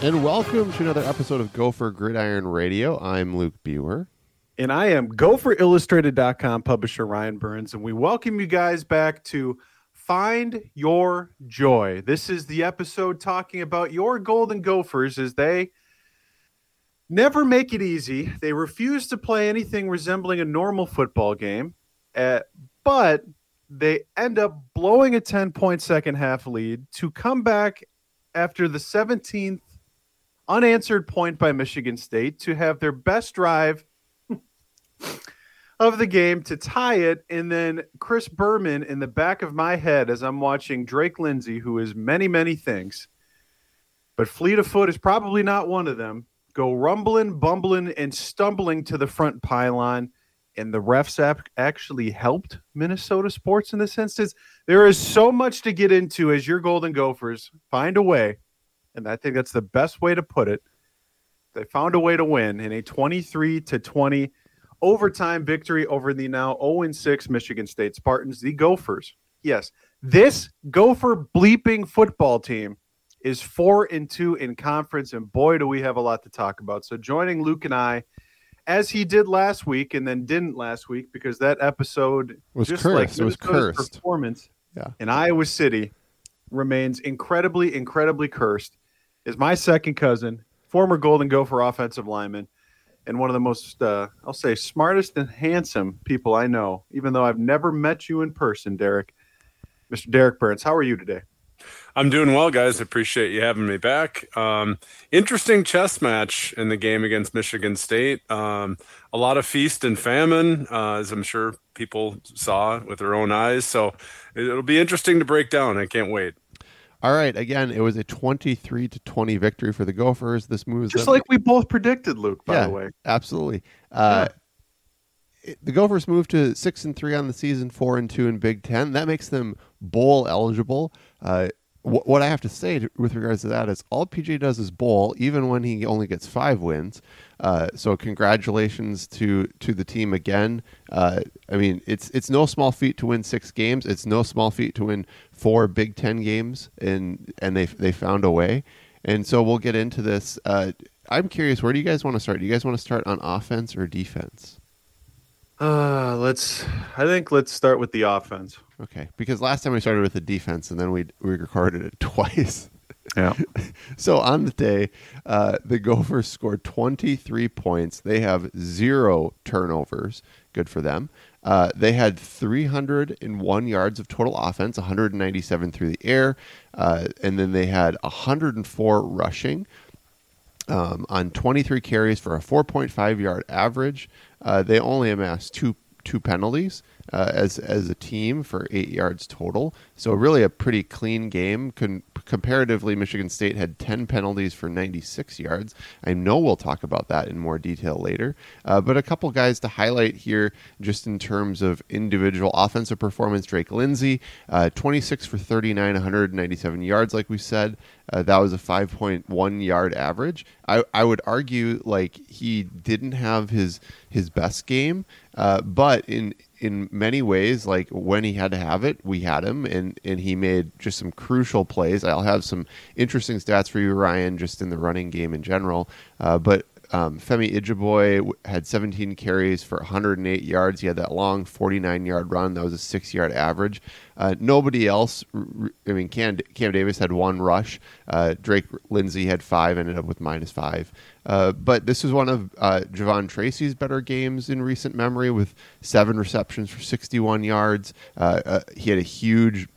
And welcome to another episode of Gopher Gridiron Radio. I'm Luke Buer. And I am GopherIllustrated.com publisher Ryan Burns. And we welcome you guys back to Find Your Joy. This is the episode talking about your Golden Gophers as they never make it easy. They refuse to play anything resembling a normal football game, but they end up blowing a 10-point second half lead to come back after the 17th unanswered point by Michigan State to have their best drive of the game to tie it. And then Chris Berman in the back of my head as I'm watching Drake Lindsay, who is many, many things, but fleet of foot is probably not one of them, go rumbling, bumbling, and stumbling to the front pylon. And the refs actually helped Minnesota sports in this instance. There is so much to get into as your Golden Gophers find a way, and I think that's the best way to put it. They found a way to win in a 23-20 overtime victory over the now 0-6 Michigan State Spartans. The Gophers, yes, this Gopher bleeping football team is 4-2 in conference, and boy, do we have a lot to talk about. So joining Luke and I, as he did last week and then didn't last week because that episode was just cursed. like It was cursed. Performance in Iowa City remains incredibly, incredibly cursed, is my second cousin, former Golden Gopher offensive lineman, and one of the most, I'll say, smartest and handsome people I know, even though I've never met you in person, Derek. Mr. Derek Burns, how are you today? I'm doing well, guys. Appreciate you having me back. Interesting chess match in the game against Michigan State. A lot of feast and famine, as I'm sure people saw with their own eyes. So it'll be interesting to break down. I can't wait. All right. Again, it was a 23-20 victory for the Gophers. This moves just like we both predicted, Luke, by the way. Absolutely. The Gophers moved to 6-3 on the season, 4-2 in Big Ten. That makes them bowl eligible. What I have to say with regards to that is all PJ does is bowl, even when he only gets 5 wins. So congratulations to the team again. I mean, it's no small feat to win 6 games. It's no small feat to win 4 Big Ten games, and they found a way. And so we'll get into this. I'm curious, where do you guys want to start? Do you guys want to start on offense or defense? Let's start with the offense. Okay, because last time we started with the defense, and then we recorded it twice. Yeah. So on the day, the Gophers scored 23 points. They have 0 turnovers. Good for them. They had 301 yards of total offense, 197 through the air, and then they had 104 rushing on 23 carries for a 4.5 yard average. They only amassed two penalties as a team for 8 yards total. So really a pretty clean game. Comparatively, Michigan State had 10 penalties for 96 yards. I know we'll talk about that in more detail later. But a couple guys to highlight here just in terms of individual offensive performance. Drake Lindsay, 26 for 39, 197 yards, like we said. That was a 5.1 yard average. I would argue like he didn't have his best game, but in many ways, like when he had to have it, we had him, and he made just some crucial plays. I'll have some interesting stats for you, Ryan, just in the running game in general. But Femi Ijiboy had 17 carries for 108 yards. He had that long 49-yard run. That was a 6-yard average. Nobody else, I mean, Cam Davis had 1 rush. Drake Lindsay had 5, ended up with -5. But this is one of Javon Tracy's better games in recent memory with 7 receptions for 61 yards. He had a huge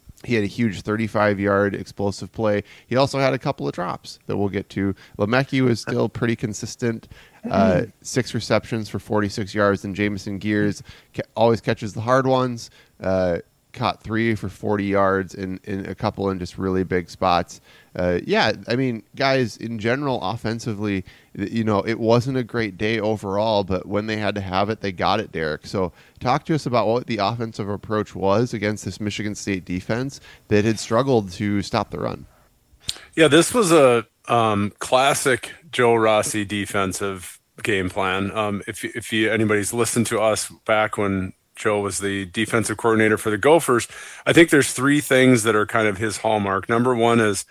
35-yard explosive play. He also had a couple of drops that we'll get to. Lemecki was still pretty consistent. 6 receptions for 46 yards. And Jamison Gears always catches the hard ones. Caught 3 for 40 yards in a couple in just really big spots. I mean, guys, in general, offensively, it wasn't a great day overall, but when they had to have it, they got it, Derek. So talk to us about what the offensive approach was against this Michigan State defense that had struggled to stop the run. Yeah, this was a classic Joe Rossi defensive game plan. If anybody's listened to us back when Joe was the defensive coordinator for the Gophers, I think there's 3 things that are kind of his hallmark. Number one is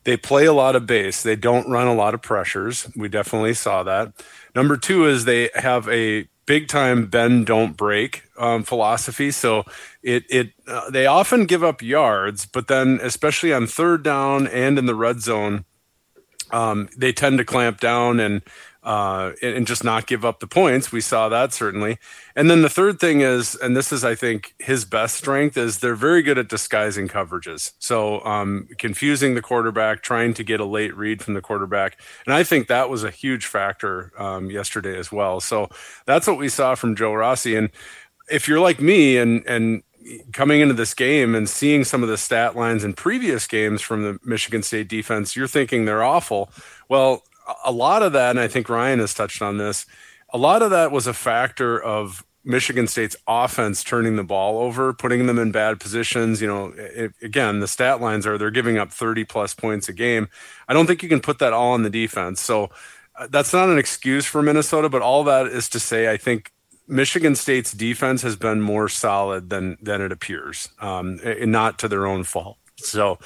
they play a lot of base. They don't run a lot of pressures. We definitely saw that. Number two is they have a big time bend don't break philosophy. So they often give up yards, but then especially on third down and in the red zone, they tend to clamp down and just not give up the points. We saw that certainly. And then the third thing is, and this is, I think, his best strength, is they're very good at disguising coverages. So confusing the quarterback, trying to get a late read from the quarterback. And I think that was a huge factor yesterday as well. So that's what we saw from Joe Rossi. And if you're like me and coming into this game and seeing some of the stat lines in previous games from the Michigan State defense, you're thinking they're awful. Well, a lot of that, and I think Ryan has touched on this, a lot of that was a factor of Michigan State's offense turning the ball over, putting them in bad positions. Again, the stat lines are they're giving up 30-plus points a game. I don't think you can put that all on the defense. So that's not an excuse for Minnesota, but all that is to say I think Michigan State's defense has been more solid than it appears, and not to their own fault. So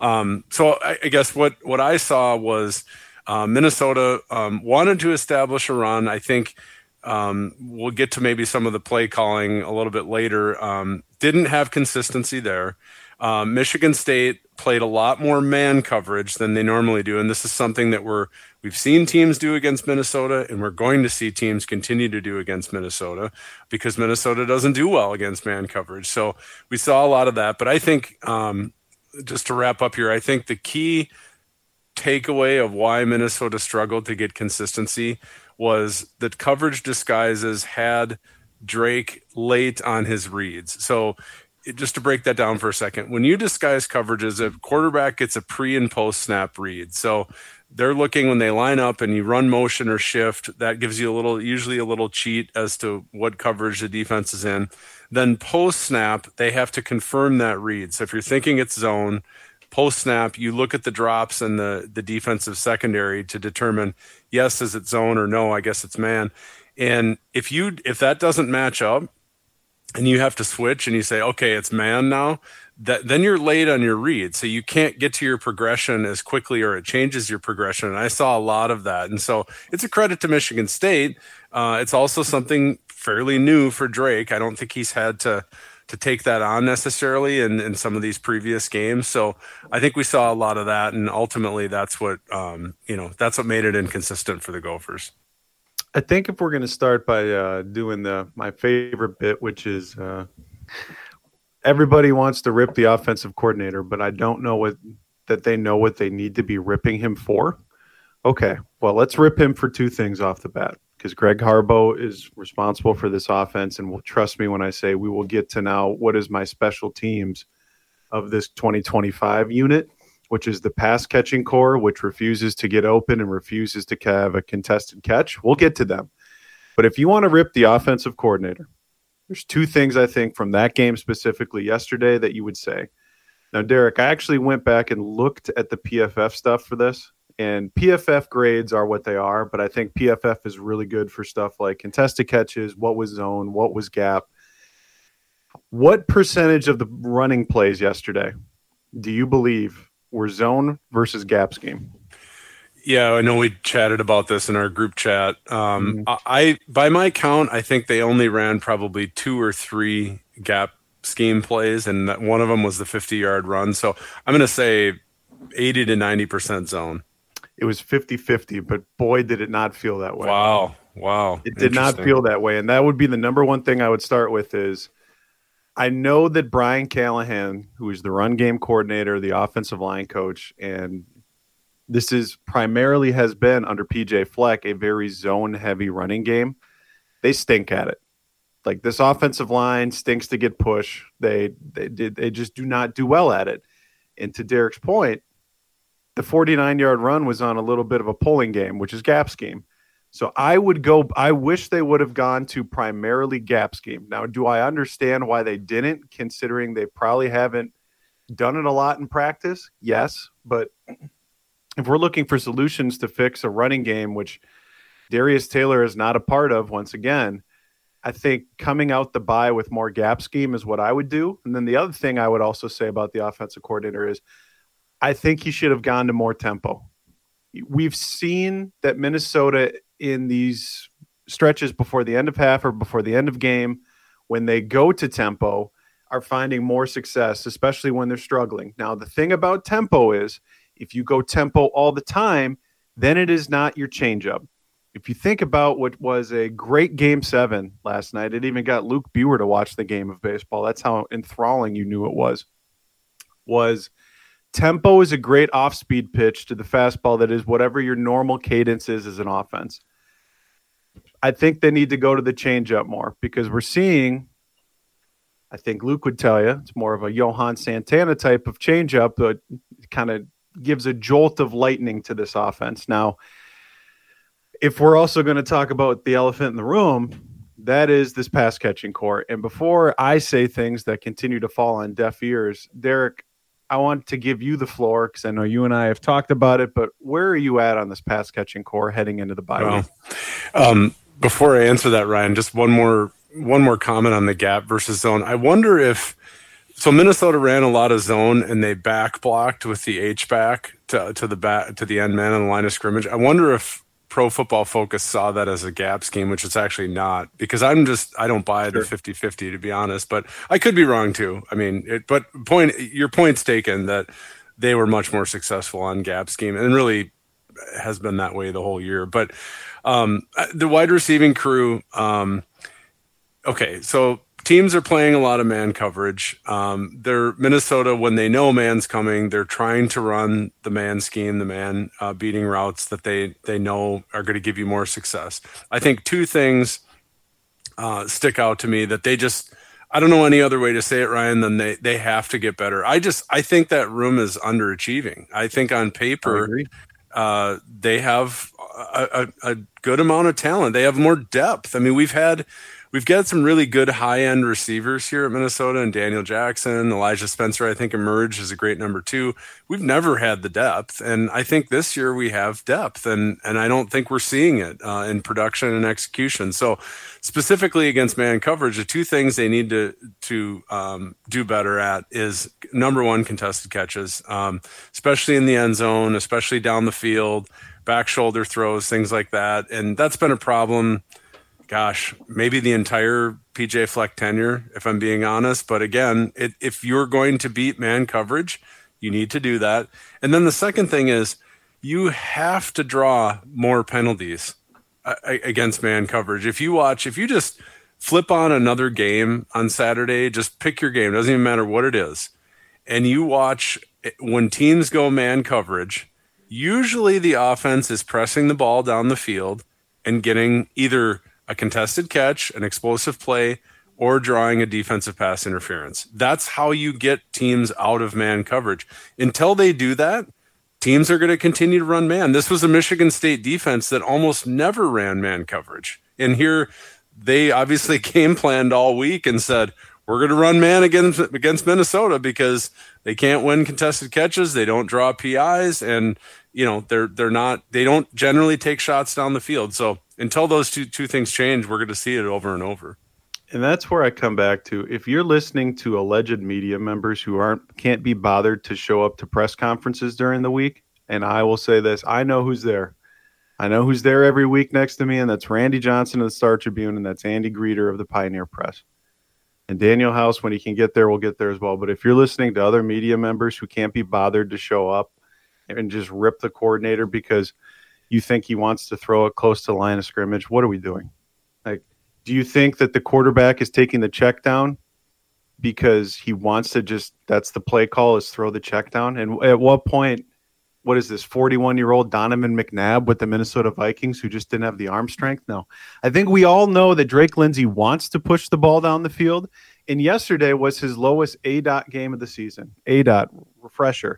I guess what I saw was Minnesota wanted to establish a run. I think we'll get to maybe some of the play calling a little bit later. Didn't have consistency there. Michigan State played a lot more man coverage than they normally do, and this is something that we've seen teams do against Minnesota, and we're going to see teams continue to do against Minnesota because Minnesota doesn't do well against man coverage. So we saw a lot of that. But I think, just to wrap up here, I think the key takeaway of why Minnesota struggled to get consistency was that coverage disguises had Drake late on his reads. So just to break that down for a second, when you disguise coverages, a quarterback gets a pre and post snap read. So they're looking when they line up and you run motion or shift, that gives you usually a little cheat as to what coverage the defense is in. Then post snap, they have to confirm that read. So if you're thinking it's zone, post snap, you look at the drops and the defensive secondary to determine, yes, is it zone, or no, I guess it's man. And if that doesn't match up and you have to switch and you say, okay, it's man now, then you're late on your read. So you can't get to your progression as quickly, or it changes your progression. And I saw a lot of that. And so it's a credit to Michigan State. It's also something fairly new for Drake. I don't think he's had to take that on necessarily in some of these previous games. So I think we saw a lot of that. And ultimately that's what made it inconsistent for the Gophers. I think if we're going to start by doing my favorite bit, which is everybody wants to rip the offensive coordinator, but I don't know that they know what they need to be ripping him for. Okay, well, let's rip him for two things off the bat, because Greg Harbaugh is responsible for this offense, and trust me when I say we will get to now what is my special teams of this 2025 unit, which is the pass catching core, which refuses to get open and refuses to have a contested catch. We'll get to them. But if you want to rip the offensive coordinator, there's two things I think from that game specifically yesterday that you would say. Now, Derek, I actually went back and looked at the PFF stuff for this, and PFF grades are what they are, but I think PFF is really good for stuff like contested catches, what was zone, what was gap. What percentage of the running plays yesterday do you believe were zone versus gap scheme? Yeah, I know we chatted about this in our group chat. I by my count, I think they only ran probably 2 or 3 gap scheme plays, and one of them was the 50-yard run. So I'm going to say 80 to 90% zone. It was 50-50, but boy, did it not feel that way. Wow. It did not feel that way, and that would be the number one thing I would start with is I know that Brian Callahan, who is the run game coordinator, the offensive line coach, and this is primarily has been under PJ Fleck, a very zone-heavy running game. They stink at it. Like, this offensive line stinks to get push. They just do not do well at it. And to Derek's point, the 49-yard run was on a little bit of a pulling game, which is gap scheme. So I wish they would have gone to primarily gap scheme. Now, do I understand why they didn't, considering they probably haven't done it a lot in practice? Yes, but if we're looking for solutions to fix a running game, which Darius Taylor is not a part of, once again, I think coming out the bye with more gap scheme is what I would do. And then the other thing I would also say about the offensive coordinator is I think he should have gone to more tempo. We've seen that Minnesota in these stretches before the end of half or before the end of game, when they go to tempo, are finding more success, especially when they're struggling. Now, the thing about tempo is if you go tempo all the time, then it is not your changeup. If you think about what was a great Game 7 last night, it even got Luke Buer to watch the game of baseball. That's how enthralling you knew it was tempo is a great off-speed pitch to the fastball that is whatever your normal cadence is as an offense. I think they need to go to the changeup more because we're seeing, I think Luke would tell you, it's more of a Johan Santana type of changeup, but it kind of gives a jolt of lightning to this offense. Now, if we're also going to talk about the elephant in the room, that is this pass catching core. And before I say things that continue to fall on deaf ears, Derek, I want to give you the floor because I know you and I have talked about it, but where are you at on this pass catching core heading into the bye week? Before I answer that, Ryan, just one more comment on the gap versus zone. I wonder if Minnesota ran a lot of zone and they back blocked with the H back to the end man on the line of scrimmage. I wonder if Pro Football Focus saw that as a gap scheme, which it's actually not, because I don't buy the 50-50 to be honest, but I could be wrong too. I mean, your point's taken that they were much more successful on gap scheme and really has been that way the whole year. But the wide receiving crew, okay, so teams are playing a lot of man coverage. They're Minnesota, when they know man's coming, they're trying to run the man scheme, the man beating routes that they know are going to give you more success. I think two things stick out to me that I don't know any other way to say it, Ryan, than they have to get better. I think that room is underachieving. I think on paper, they have a good amount of talent. They have more depth. I mean, we've got some really good high-end receivers here at Minnesota, and Daniel Jackson, Elijah Spencer, I think, emerged as a great number 2. We've never had the depth, and I think this year we have depth, and I don't think we're seeing it in production and execution. So specifically against man coverage, the two things they need to do better at is, number one, contested catches, especially in the end zone, especially down the field, back shoulder throws, things like that, and that's been a problem. Gosh, maybe the entire PJ Fleck tenure, if I'm being honest. But again, if you're going to beat man coverage, you need to do that. And then the second thing is you have to draw more penalties against man coverage. If you just flip on another game on Saturday, just pick your game, doesn't even matter what it is, and you watch when teams go man coverage, usually the offense is pressing the ball down the field and getting either a contested catch, an explosive play, or drawing a defensive pass interference. That's how you get teams out of man coverage. Until they do that, teams are going to continue to run man. This was a Michigan State defense that almost never ran man coverage. And here they obviously game planned all week and said, we're going to run man against Minnesota because they can't win contested catches. They don't draw PIs, and they don't generally take shots down the field. So until those two things change, we're going to see it over and over. And that's where I come back to. If you're listening to alleged media members who can't be bothered to show up to press conferences during the week, and I will say this, I know who's there. I know who's there every week next to me, and that's Randy Johnson of the Star Tribune, and that's Andy Greeter of the Pioneer Press. And Daniel House, when he can get there, will get there as well. But if you're listening to other media members who can't be bothered to show up and just rip the coordinator because you think he wants to throw it close to the line of scrimmage, what are we doing? Like, do you think that the quarterback is taking the check down because he wants to that's the play call, is throw the check down? And at what point, what is this, 41-year-old Donovan McNabb with the Minnesota Vikings who just didn't have the arm strength? No. I think we all know that Drake Lindsay wants to push the ball down the field, and yesterday was his lowest ADOT game of the season. ADOT, refresher.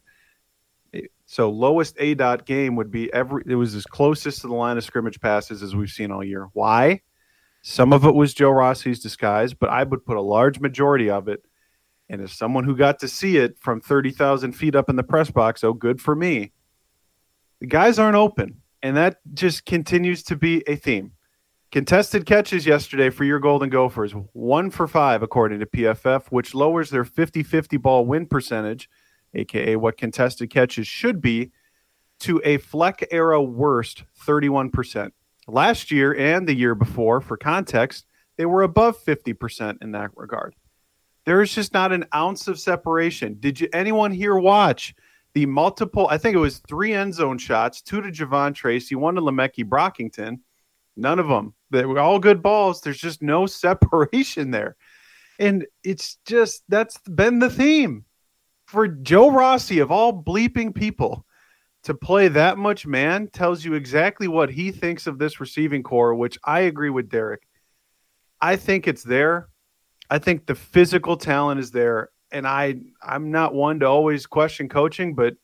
So lowest ADOT game would be it was as closest to the line of scrimmage passes as we've seen all year. Why? Some of it was Joe Rossi's disguise, but I would put a large majority of it, and as someone who got to see it from 30,000 feet up in the press box, oh, good for me. The guys aren't open, and that just continues to be a theme. Contested catches yesterday for your Golden Gophers, 1 for 5 according to PFF, which lowers their 50-50 ball win percentage aka what contested catches should be, to a Fleck era worst 31%. Last year and the year before, for context, they were above 50% in that regard. There is just not an ounce of separation. Did anyone here watch the multiple, I think it was 3 end zone shots, 2 to Javon Tracy, 1 to Le'Meke Brockington. None of them. They were all good balls. There's just no separation there. And it's just, that's been the theme for Joe Rossi, of all bleeping people, to play that much man tells you exactly what he thinks of this receiving core, which I agree with Derek. I think it's there. I think the physical talent is there. And I'm not one to always question coaching, but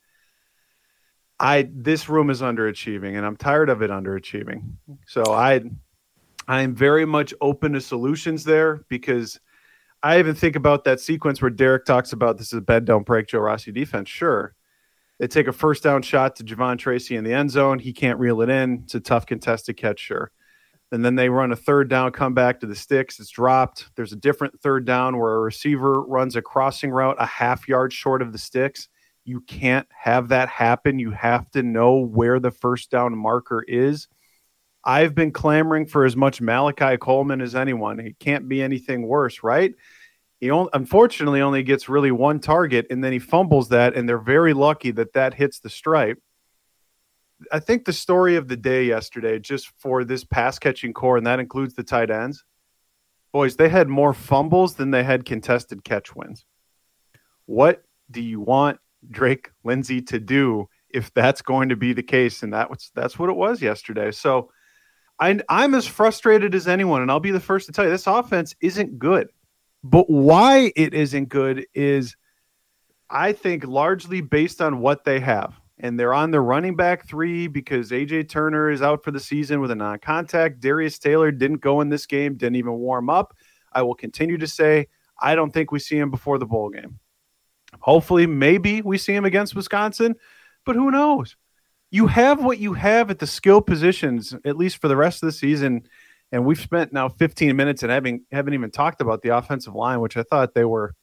this room is underachieving, and I'm tired of it underachieving. So I'm very much open to solutions there, because I even think about that sequence where Derek talks about this is a bend, don't break Joe Rossi defense. Sure. They take a first down shot to Javon Tracy in the end zone. He can't reel it in. It's a tough contested catch, sure. And then they run a third down, come back to the sticks. It's dropped. There's a different third down where a receiver runs a crossing route a half yard short of the sticks. You can't have that happen. You have to know where the first down marker is. I've been clamoring for as much Malachi Coleman as anyone. It can't be anything worse, right? He unfortunately only gets really one target, and then he fumbles that, and they're very lucky that hits the stripe. I think the story of the day yesterday, just for this pass-catching core, and that includes the tight ends, boys, they had more fumbles than they had contested catch wins. What do you want Drake Lindsay to do if that's going to be the case? And that's what it was yesterday. So I'm as frustrated as anyone, and I'll be the first to tell you this offense isn't good. But why it isn't good is, I think, largely based on what they have. And they're on their running back 3 because A.J. Turner is out for the season with a non-contact. Darius Taylor didn't go in this game, didn't even warm up. I will continue to say I don't think we see him before the bowl game. Hopefully, maybe we see him against Wisconsin, but who knows? You have what you have at the skill positions, at least for the rest of the season. And we've spent now 15 minutes and haven't even talked about the offensive line, which I thought they were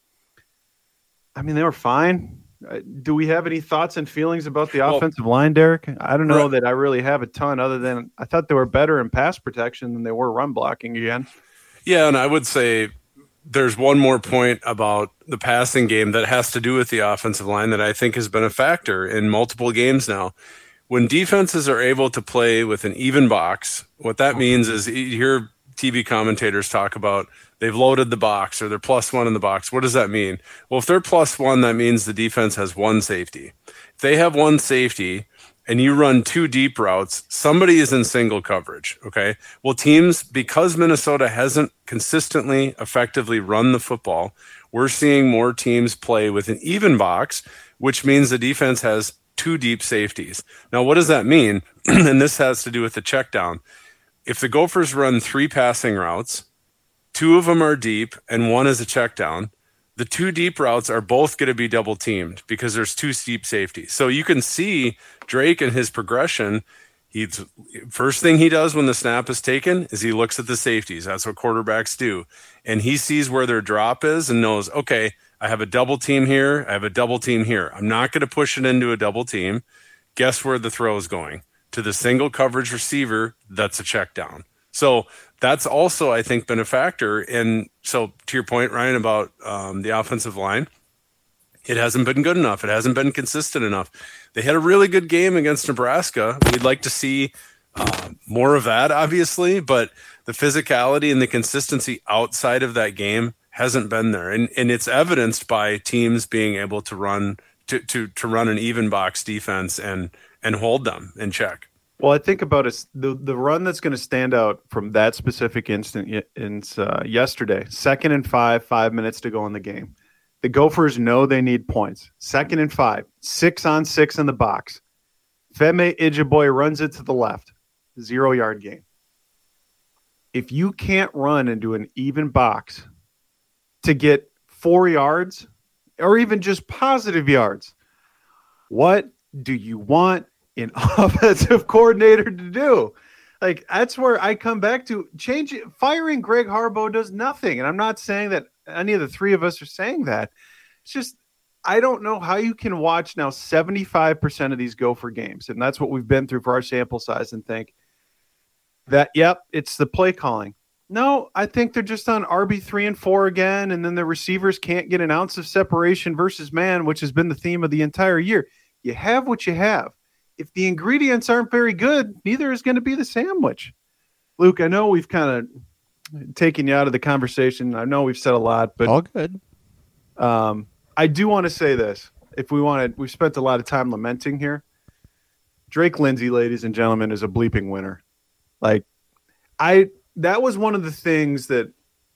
fine. Do we have any thoughts and feelings about the offensive line, Derek? I don't know that I really have a ton, other than I thought they were better in pass protection than they were run blocking again. Yeah, and I would say there's one more point about the passing game that has to do with the offensive line that I think has been a factor in multiple games now. When defenses are able to play with an even box, what that means is you hear TV commentators talk about they've loaded the box or they're +1 in the box. What does that mean? Well, if they're +1, that means the defense has 1 safety. If they have 1 safety and you run 2 deep routes, somebody is in single coverage, okay? Well, teams, because Minnesota hasn't consistently, effectively run the football, we're seeing more teams play with an even box, which means the defense has 2 deep safeties. Now, what does that mean? And this has to do with the check down. If the Gophers run 3 passing routes, 2 of them are deep and 1 is a check down, the 2 deep routes are both going to be double teamed because there's 2 deep safeties. So you can see Drake and his progression. First thing he does when the snap is taken is he looks at the safeties. That's what quarterbacks do. And he sees where their drop is and knows, okay, I have a double team here. I have a double team here. I'm not going to push it into a double team. Guess where the throw is going? To the single coverage receiver. That's a check down. So that's also, I think, been a factor. And so to your point, Ryan, about the offensive line, it hasn't been good enough. It hasn't been consistent enough. They had a really good game against Nebraska. We'd like to see more of that, obviously, but the physicality and the consistency outside of that game hasn't been there. And it's evidenced by teams being able to run to run an even box defense and hold them in check. Well, I think about it, the run that's going to stand out from that specific instant yesterday, 2nd and 5 minutes to go in the game. The Gophers know they need points. 2nd and 5, 6-on-6 in the box. Femi Ijiboye runs it to the left, 0-yard gain. If you can't run into an even box to get 4 yards or even just positive yards, what do you want an offensive coordinator to do? Like, that's where I come back to change it. Firing Greg Harbaugh does nothing. And I'm not saying that any of the 3 of us are saying that. It's just, I don't know how you can watch now 75% of these Gopher games, and that's what we've been through for our sample size, and think that, yep, it's the play calling. No, I think they're just on RB3 and 4 again, and then the receivers can't get an ounce of separation versus man, which has been the theme of the entire year. You have what you have. If the ingredients aren't very good, neither is going to be the sandwich. Luke, I know we've kind of taken you out of the conversation. I know we've said a lot, but all good. I do want to say this. We've spent a lot of time lamenting here. Drake Lindsey, ladies and gentlemen, is a bleeping winner. That was one of the things that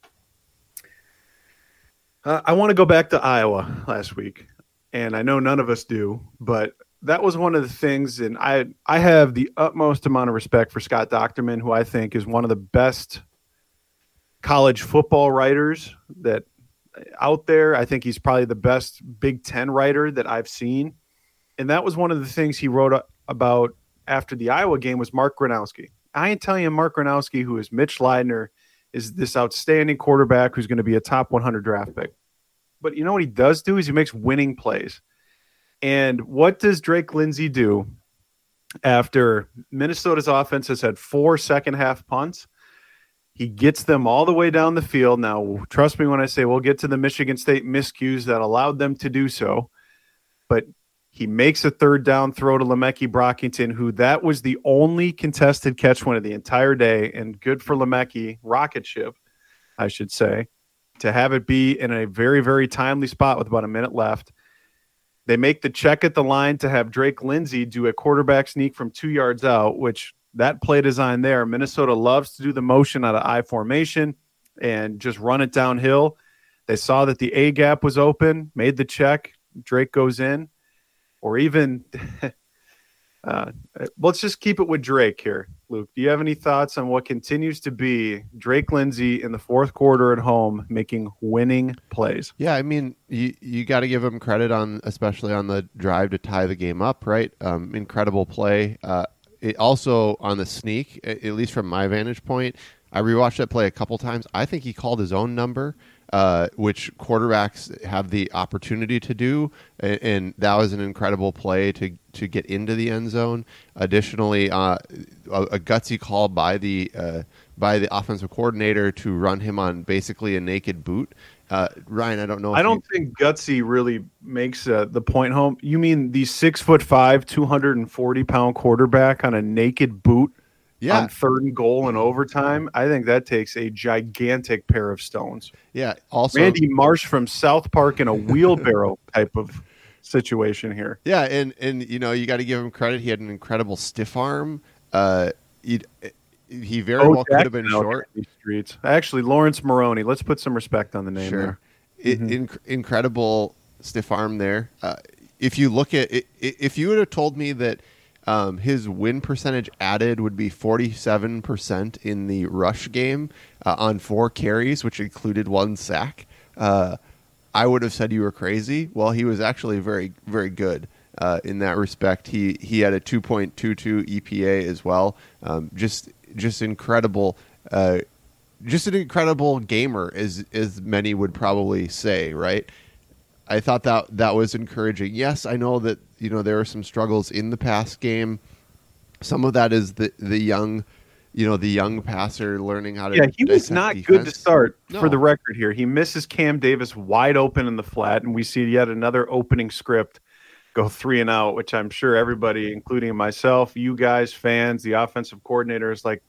I want to go back to Iowa last week, and I know none of us do, but that was one of the things, and I have the utmost amount of respect for Scott Docterman, who I think is one of the best college football writers that out there. I think he's probably the best Big Ten writer that I've seen, and that was one of the things he wrote about after the Iowa game was Mark Gronowski. I ain't telling you Mark Gronowski, who is Mitch Leidner, is this outstanding quarterback who's going to be a top 100 draft pick. But you know what he does do is he makes winning plays. And what does Drake Lindsey do after Minnesota's offense has had 4 second-half punts? He gets them all the way down the field. Now, trust me when I say we'll get to the Michigan State miscues that allowed them to do so. But he makes a third down throw to Le'Meke Brockington, who that was the only contested catch win of the entire day, and good for Le'Meke, rocket ship, I should say, to have it be in a very, very timely spot with about a minute left. They make the check at the line to have Drake Lindsey do a quarterback sneak from 2 yards out, which that play design there, Minnesota loves to do the motion out of I formation and just run it downhill. They saw that the A gap was open, made the check, Drake goes in. Or even, let's just keep it with Drake here. Luke, do you have any thoughts on what continues to be Drake Lindsey in the fourth quarter at home making winning plays? Yeah, I mean, you got to give him credit especially on the drive to tie the game up, right? Incredible play. It also on the sneak, at least from my vantage point, I rewatched that play a couple times. I think he called his own number, which quarterbacks have the opportunity to do, and that was an incredible play to get into the end zone. Additionally, a gutsy call by the offensive coordinator to run him on basically a naked boot. Ryan, I don't know. I don't think gutsy really makes the point home. You mean the 6'5", 240-pound quarterback on a naked boot? Yeah. On third and goal in overtime? I think that takes a gigantic pair of stones. Yeah. Also, Randy Marsh from South Park in a wheelbarrow type of situation here. Yeah, and you got to give him credit. He had an incredible stiff arm. He very well could have been short. Streets. Actually, Lawrence Maroney. Let's put some respect on the name there. Incredible stiff arm there. If you look at it, if you would have told me that his win percentage added would be 47% in the rush game on 4 carries, which included 1 sack, I would have said you were crazy. Well, he was actually very, very good in that respect. He had a 2.22 EPA as well. Just incredible. Just an incredible gamer, as many would probably say, right? I thought that was encouraging. Yes, I know that there were some struggles in the pass game. Some of that is the young passer learning how to. Yeah, he was not defense. Good to start. No. For the record here, he misses Cam Davis wide open in the flat, and we see yet another opening script go 3 and out, which I'm sure everybody, including myself, you guys, fans, the offensive coordinator, is like,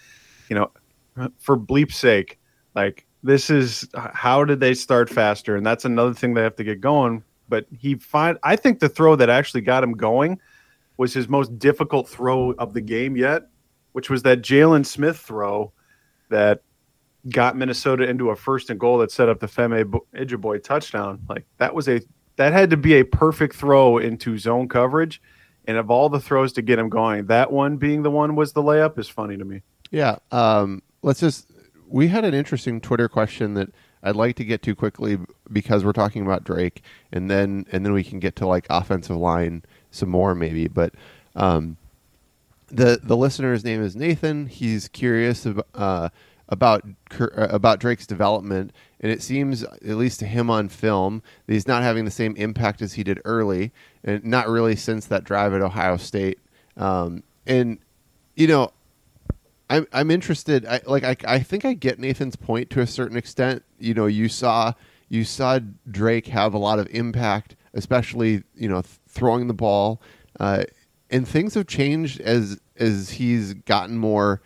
for bleep's sake, like. This is how did they start faster? And that's another thing they have to get going. But I think the throw that actually got him going was his most difficult throw of the game yet, which was that Jalen Smith throw that got Minnesota into a 1st and goal that set up the Femi Ijiboy touchdown. Like that had to be a perfect throw into zone coverage. And of all the throws to get him going, that one being the one was the layup is funny to me. Yeah. We had an interesting Twitter question that I'd like to get to quickly because we're talking about Drake, and then we can get to like offensive line some more maybe. But the listener's name is Nathan. He's curious about Drake's development, and it seems, at least to him on film, that he's not having the same impact as he did early, and not really since that drive at Ohio State. And you know, I'm interested. I think I get Nathan's point to a certain extent. You know, you saw Drake have a lot of impact, especially throwing the ball, and things have changed as he's gotten more.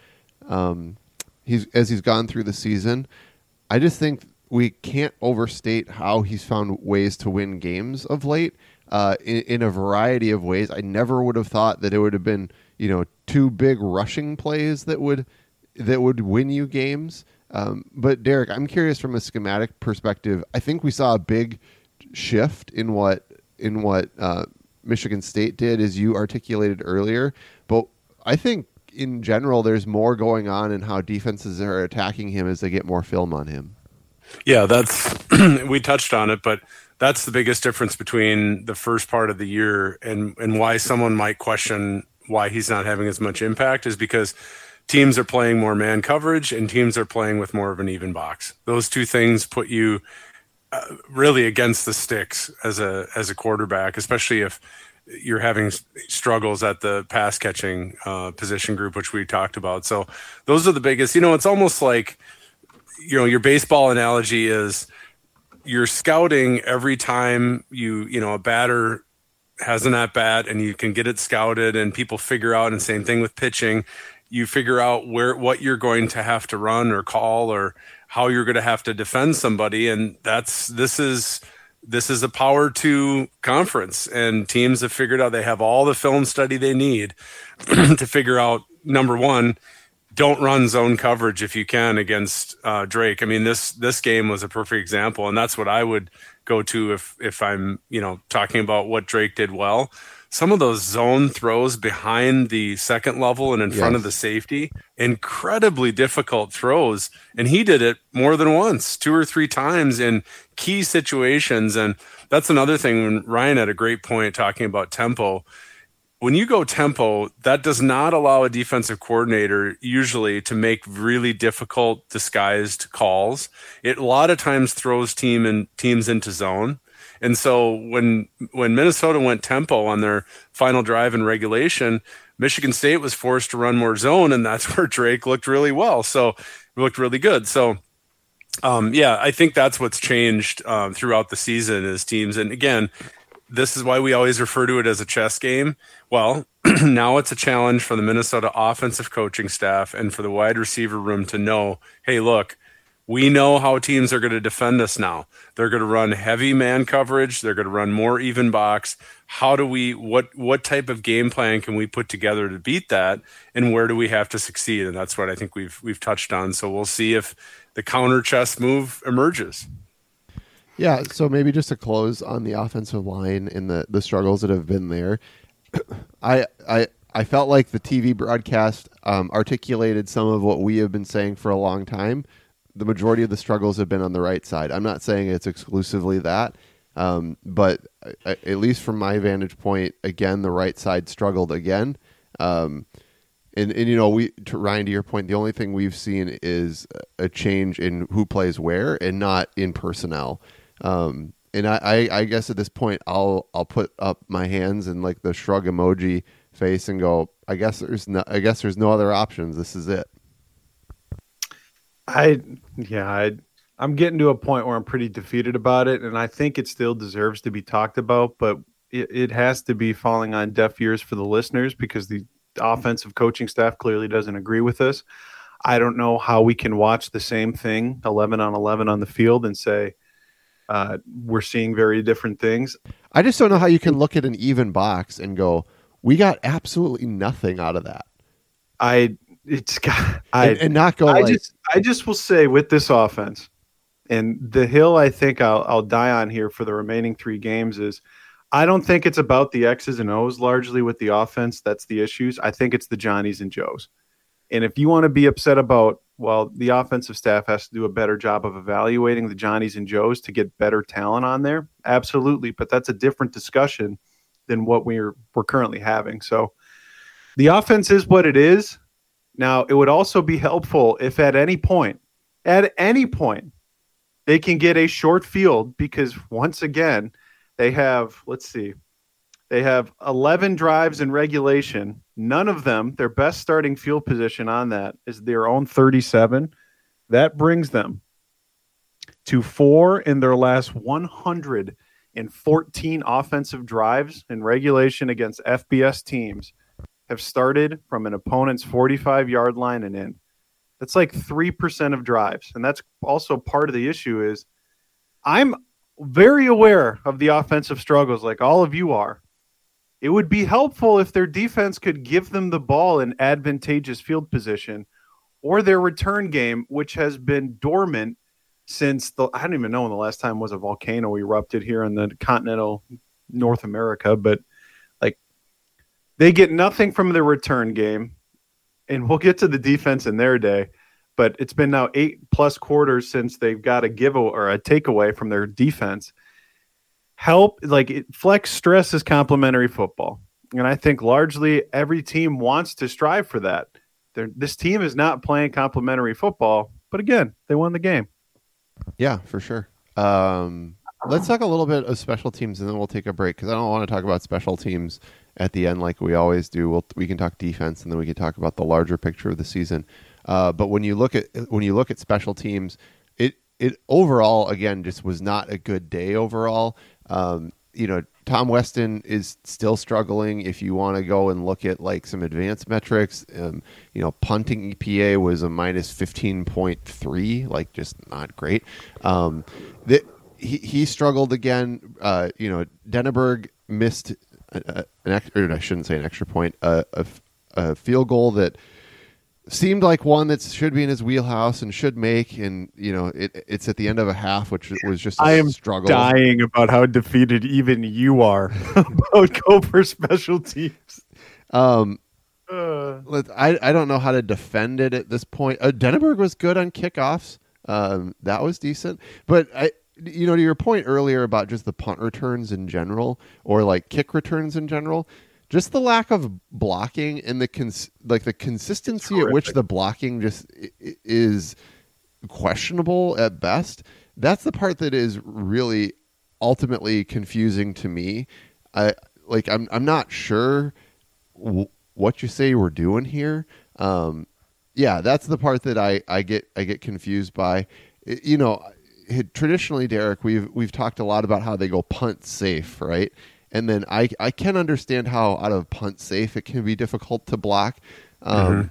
He's gone through the season. I just think we can't overstate how he's found ways to win games of late, in a variety of ways. I never would have thought that it would have been, two big rushing plays that would win you games. But Derek, I'm curious from a schematic perspective. I think we saw a big shift in what Michigan State did, as you articulated earlier. But I think in general, there's more going on in how defenses are attacking him as they get more film on him. Yeah, that's we touched on it, but that's the biggest difference between the first part of the year and why someone might question why he's not having as much impact is because teams are playing more man coverage and teams are playing with more of an even box. Those two things put you really against the sticks as a quarterback, especially if you're having struggles at the pass catching position group, which we talked about. So those are the biggest. It's almost like your baseball analogy is you're scouting every time a batter has an at bat and you can get it scouted and people figure out, and same thing with pitching, you figure out what you're going to have to run or call or how you're going to have to defend somebody. And this is a power 2 conference, and teams have figured out they have all the film study they need to figure out, number one, don't run zone coverage if you can against Drake. I mean, this game was a perfect example, and that's what I would go to if I'm talking about what Drake did well. Some of those zone throws behind the second level and in front of the safety, incredibly difficult throws. And he did it more than once, 2 or 3 times in key situations. And that's another thing. When Ryan had a great point talking about tempo. When you go tempo, that does not allow a defensive coordinator usually to make really difficult disguised calls. It a lot of times throws teams into zone. And so when Minnesota went tempo on their final drive in regulation, Michigan State was forced to run more zone, and that's where Drake looked really well. So it looked really good. So, I think that's what's changed throughout the season is teams. And again, this is why we always refer to it as a chess game. Well, now it's a challenge for the Minnesota offensive coaching staff and for the wide receiver room to know, hey, look, we know how teams are going to defend us now. They're going to run heavy man coverage. They're going to run more even box. How do we, what type of game plan can we put together to beat that? And where do we have to succeed? And that's what I think we've touched on. So we'll see if the counter chess move emerges. Yeah. So maybe just to close on the offensive line and the struggles that have been there. I felt like the TV broadcast articulated some of what we have been saying for a long time. The majority of the struggles have been on the right side. I'm not saying it's exclusively that, but at least from my vantage point, again, the right side struggled again. And Ryan, to your point, the only thing we've seen is a change in who plays where and not in personnel. And I guess at this point, I'll put up my hands and like the shrug emoji face and go, I guess there's no other options. This is it. I'm getting to a point where I'm pretty defeated about it, and I think it still deserves to be talked about, but it has to be falling on deaf ears for the listeners because the offensive coaching staff clearly doesn't agree with us. I don't know how we can watch the same thing 11 on 11 on the field and say we're seeing very different things. I just don't know how you can look at an even box and go, we got absolutely nothing out of that. I just will say with this offense and the hill I think I'll die on here for the remaining 3 games is I don't think it's about the X's and O's largely with the offense. That's the issues. I think it's the Johnnies and Joes. And if you want to be upset about, well, the offensive staff has to do a better job of evaluating the Johnnies and Joes to get better talent on there. Absolutely. But that's a different discussion than what we're currently having. So the offense is what it is. Now, it would also be helpful if at any point, they can get a short field because once again, they have, let's see, they have 11 drives in regulation. None of them, their best starting field position on that is their own 37. That brings them to 4 in their last 114 offensive drives in regulation against FBS teams have started from an opponent's 45-yard line and in. That's like 3% of drives. And that's also part of the issue is I'm very aware of the offensive struggles like all of you are. It would be helpful if their defense could give them the ball in advantageous field position or their return game, which has been dormant since I don't even know when the last time was a volcano erupted here in the continental North America, but like they get nothing from their return game, and we'll get to the defense in their day, but it's been now 8+ quarters since they've got a giveaway or a takeaway from their defense. Flex stress is complementary football. And I think largely every team wants to strive for that. This team is not playing complementary football, but again, they won the game. Yeah, for sure. Let's talk a little bit of special teams, and then we'll take a break because I don't want to talk about special teams at the end like we always do. We can talk defense, and then we can talk about the larger picture of the season. But when you look at special teams, it overall again just was not a good day overall. Tom Weston is still struggling. If you want to go and look at like some advanced metrics, punting EPA was a minus 15.3, like just not great. He struggled again. Denneberg missed I shouldn't say an extra point, a field goal that seemed like one that should be in his wheelhouse and should make, and it's at the end of a half, which was just a struggle. I am dying about how defeated even you are about Gopher special teams. I don't know how to defend it at this point. Denneberg was good on kickoffs. That was decent, but to your point earlier about just the punt returns in general, or like kick returns in general. Just the lack of blocking and the consistency at which the blocking just is questionable at best. That's the part that is really ultimately confusing to me. I'm not sure what you say we're doing here. That's the part that I get confused by. Traditionally, Derek, we've talked a lot about how they go punt safe, right? And then I can understand how out of punt safe it can be difficult to block. But,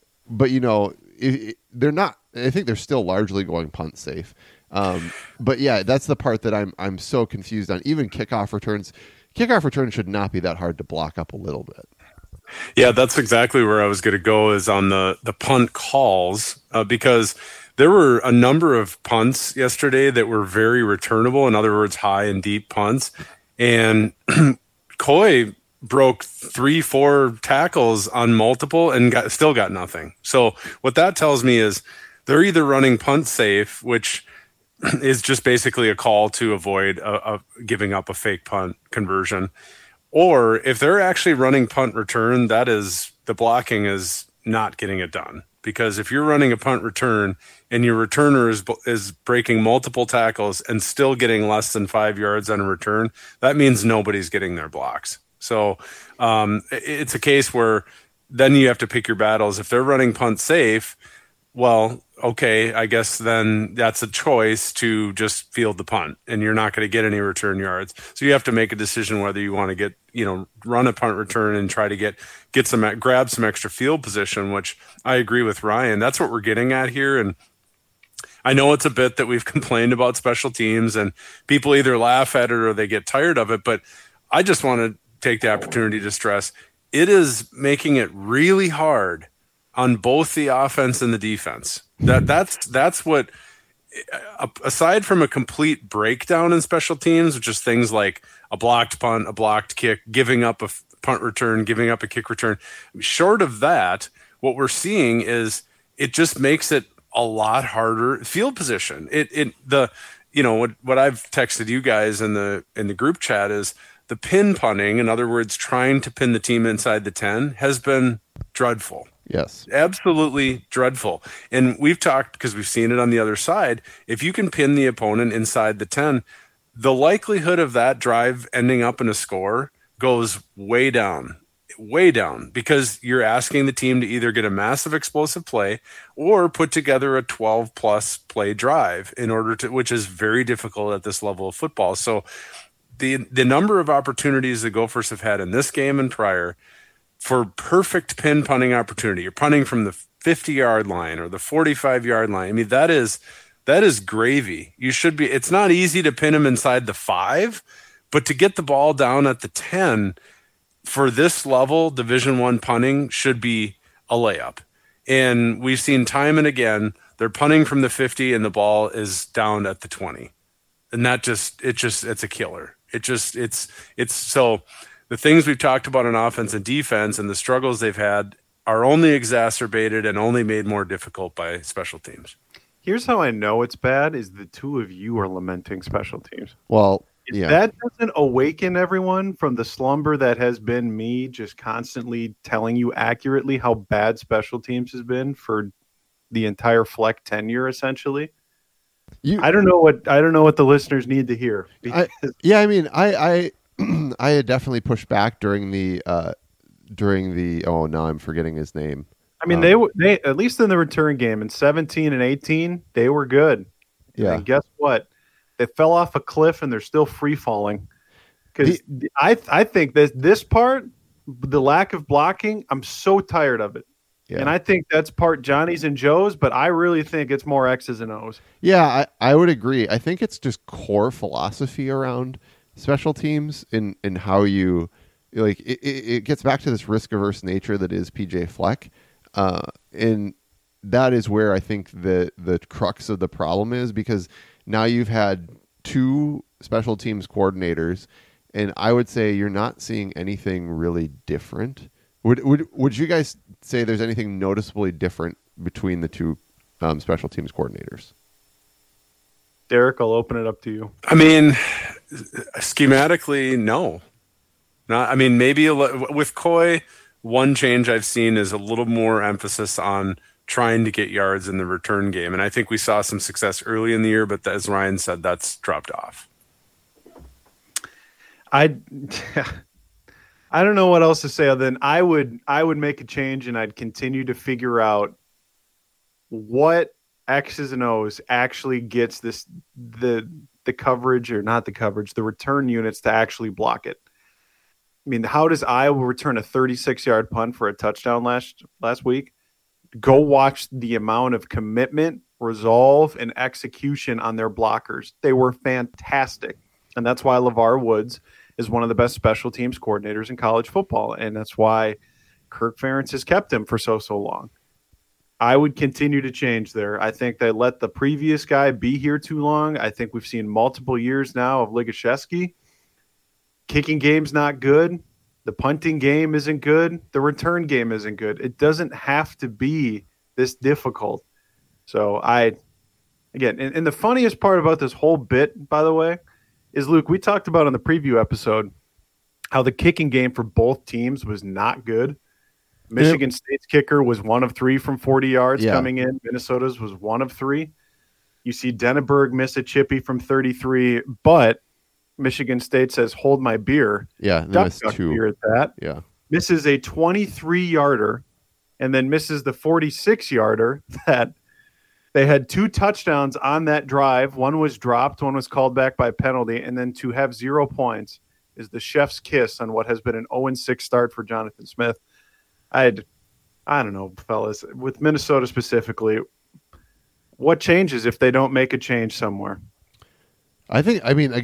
they're not. I think they're still largely going punt safe. But, yeah, that's the part that I'm so confused on. Even kickoff returns. Kickoff returns should not be that hard to block up a little bit. Yeah, that's exactly where I was going to go, is on the punt calls, because there were a number of punts yesterday that were very returnable. In other words, high and deep punts. And Coy broke 3-4 tackles on multiple and still got nothing. So what that tells me is they're either running punt safe, which is just basically a call to avoid giving up a fake punt conversion, or if they're actually running punt return, that is, the blocking is not getting it done. Because if you're running a punt return and your returner is breaking multiple tackles and still getting less than 5 yards on a return, that means nobody's getting their blocks. So it's a case where then you have to pick your battles. If they're running punt safe, well, okay, I guess then that's a choice to just field the punt, and you're not going to get any return yards. So you have to make a decision whether you want to run a punt return and try to grab some extra field position, which I agree with Ryan. That's what we're getting at here. And I know it's a bit that we've complained about special teams, and people either laugh at it or they get tired of it. But I just want to take the opportunity to stress it is making it really hard on both the offense and the defense. That's what, aside from a complete breakdown in special teams, which is things like a blocked punt, a blocked kick, giving up a punt return, giving up a kick return. Short of that, what we're seeing is it just makes it a lot harder field position. What I've texted you guys in the group chat is the pin punting, in other words, trying to pin the team inside the 10, has been dreadful. Yes. Absolutely dreadful. And we've talked, because we've seen it on the other side, if you can pin the opponent inside the 10, the likelihood of that drive ending up in a score goes way down, because you're asking the team to either get a massive explosive play or put together a 12 plus play drive in order to, which is very difficult at this level of football. So the number of opportunities the Gophers have had in this game and prior for perfect pin punting opportunity, you're punting from the 50-yard line or the 45-yard line. I mean, that is gravy. You should be, it's not easy to pin him inside the 5, but to get the ball down at the 10 for this level, Division I punting should be a layup. And we've seen time and again, they're punting from the 50 and the ball is down at the 20. And that it's a killer. It's so the things we've talked about on offense and defense and the struggles they've had are only exacerbated and only made more difficult by special teams. Here's how I know it's bad is the two of you are lamenting special teams. Well, if that doesn't awaken everyone from the slumber that has been me just constantly telling you accurately how bad special teams has been for the entire Fleck tenure, essentially. I don't know what the listeners need to hear. I had definitely pushed back during the oh, now I'm forgetting his name. I mean, they at least in the return game in 17 and 18, they were good. Yeah. And guess what? They fell off a cliff and they're still free falling. Because I think that this part, the lack of blocking, I'm so tired of it. Yeah. And I think that's part Johnny's and Joe's, but I really think it's more X's and O's. Yeah, I would agree. I think it's just core philosophy around special teams and how you like it gets back to this risk averse nature that is PJ Fleck. And that is where I think the crux of the problem is, because now you've had 2 special teams coordinators, and I would say you're not seeing anything really different. Would you guys say there's anything noticeably different between the 2 special teams coordinators? Derek, I'll open it up to you. I mean, schematically, no. Not. I mean, maybe with Coy, one change I've seen is a little more emphasis on trying to get yards in the return game. And I think we saw some success early in the year, but as Ryan said, that's dropped off. I don't know what else to say other than I would make a change, and I'd continue to figure out what X's and O's actually gets the coverage, or not the coverage, the return units to actually block it. I mean, how does Iowa return a 36-yard punt for a touchdown last week? Go watch the amount of commitment, resolve, and execution on their blockers. They were fantastic. And that's why LeVar Woods is one of the best special teams coordinators in college football. And that's why Kirk Ferentz has kept him for so long. I would continue to change there. I think they let the previous guy be here too long. I think we've seen multiple years now of Ligashevsky. Kicking game's not good. The punting game isn't good. The return game isn't good. It doesn't have to be this difficult. So and the funniest part about this whole bit, by the way, is, Luke, we talked about on the preview episode how the kicking game for both teams was not good. Michigan State's kicker was 1 of 3 from 40 yards coming in. Minnesota's was 1 of 3. You see Denneberg miss a chippy from 33, but Michigan State says, hold my beer. Yeah, duck beer at that. Yeah. Misses a 23-yarder and then misses the 46-yarder that they had 2 touchdowns on that drive. One was dropped, one was called back by penalty, and then to have 0 points is the chef's kiss on what has been an 0-6 start for Jonathan Smith. I don't know, fellas, with Minnesota specifically, what changes if they don't make a change somewhere? I think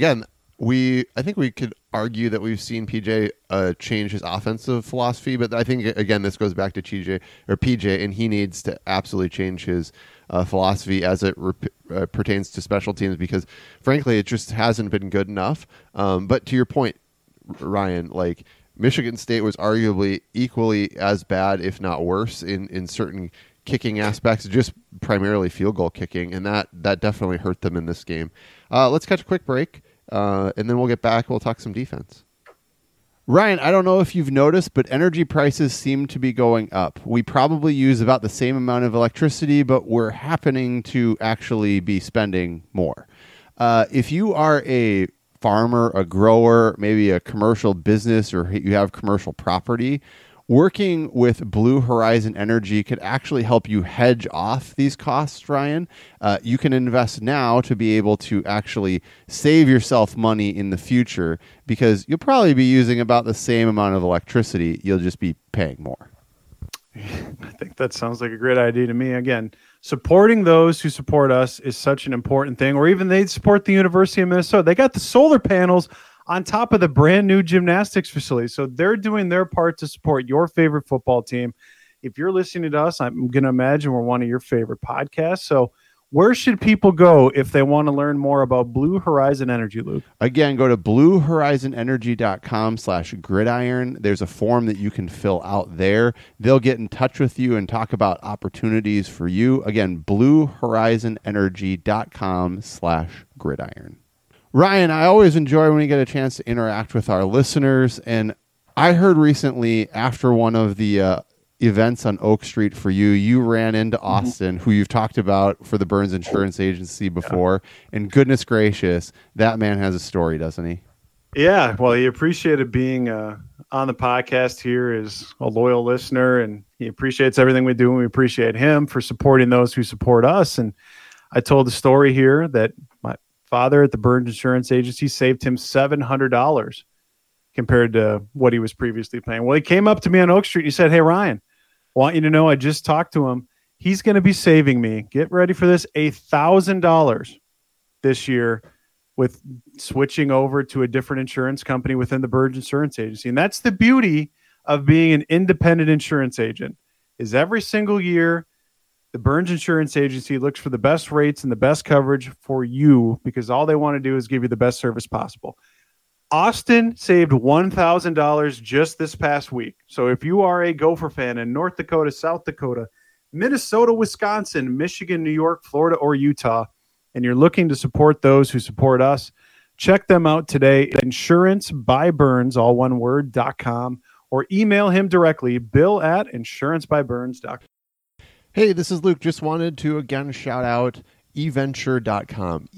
we could argue that we've seen PJ change his offensive philosophy, but I think, again, this goes back to PJ, and he needs to absolutely change his philosophy as it pertains to special teams, because, frankly, it just hasn't been good enough. But to your point, Ryan, like, Michigan State was arguably equally as bad, if not worse, in certain kicking aspects, just primarily field goal kicking, and that definitely hurt them in this game. Let's catch a quick break. And then we'll get back. We'll talk some defense. Ryan, I don't know if you've noticed, but energy prices seem to be going up. We probably use about the same amount of electricity, but we're happening to actually be spending more. If you are a farmer, a grower, maybe a commercial business, or you have commercial property, working with Blue Horizon Energy could actually help you hedge off these costs, Ryan. You can invest now to be able to actually save yourself money in the future because you'll probably be using about the same amount of electricity. You'll just be paying more. I think that sounds like a great idea to me. Again, supporting those who support us is such an important thing, or even they support the University of Minnesota. They got the solar panels on top of the brand new gymnastics facility. So they're doing their part to support your favorite football team. If you're listening to us, I'm going to imagine we're one of your favorite podcasts. So where should people go if they want to learn more about Blue Horizon Energy, Luke? Again, go to bluehorizonenergy.com/gridiron. There's a form that you can fill out there. They'll get in touch with you and talk about opportunities for you. Again, bluehorizonenergy.com/gridiron. Ryan, I always enjoy when we get a chance to interact with our listeners. And I heard recently after one of the events on Oak Street for you, you ran into Austin, who you've talked about for the Burns Insurance Agency before. Yeah. And goodness gracious, that man has a story, doesn't he? Yeah. Well, he appreciated being on the podcast here as a loyal listener, and he appreciates everything we do. And we appreciate him for supporting those who support us. And I told the story here that my father at the Burns Insurance Agency saved him $700 compared to what he was previously paying. Well, he came up to me on Oak Street and he said, "Hey, Ryan, I want you to know I just talked to him. He's going to be saving me, get ready for this, $1,000 this year with switching over to a different insurance company within the Burns Insurance Agency." And that's the beauty of being an independent insurance agent, is every single year the Burns Insurance Agency looks for the best rates and the best coverage for you, because all they want to do is give you the best service possible. Austin saved $1,000 just this past week. So if you are a Gopher fan in North Dakota, South Dakota, Minnesota, Wisconsin, Michigan, New York, Florida, or Utah, and you're looking to support those who support us, check them out today at insurancebyburns, all one word, .com, or email him directly, bill@insurancebyburns.com. Hey, this is Luke. Just wanted to again shout out eventure.com,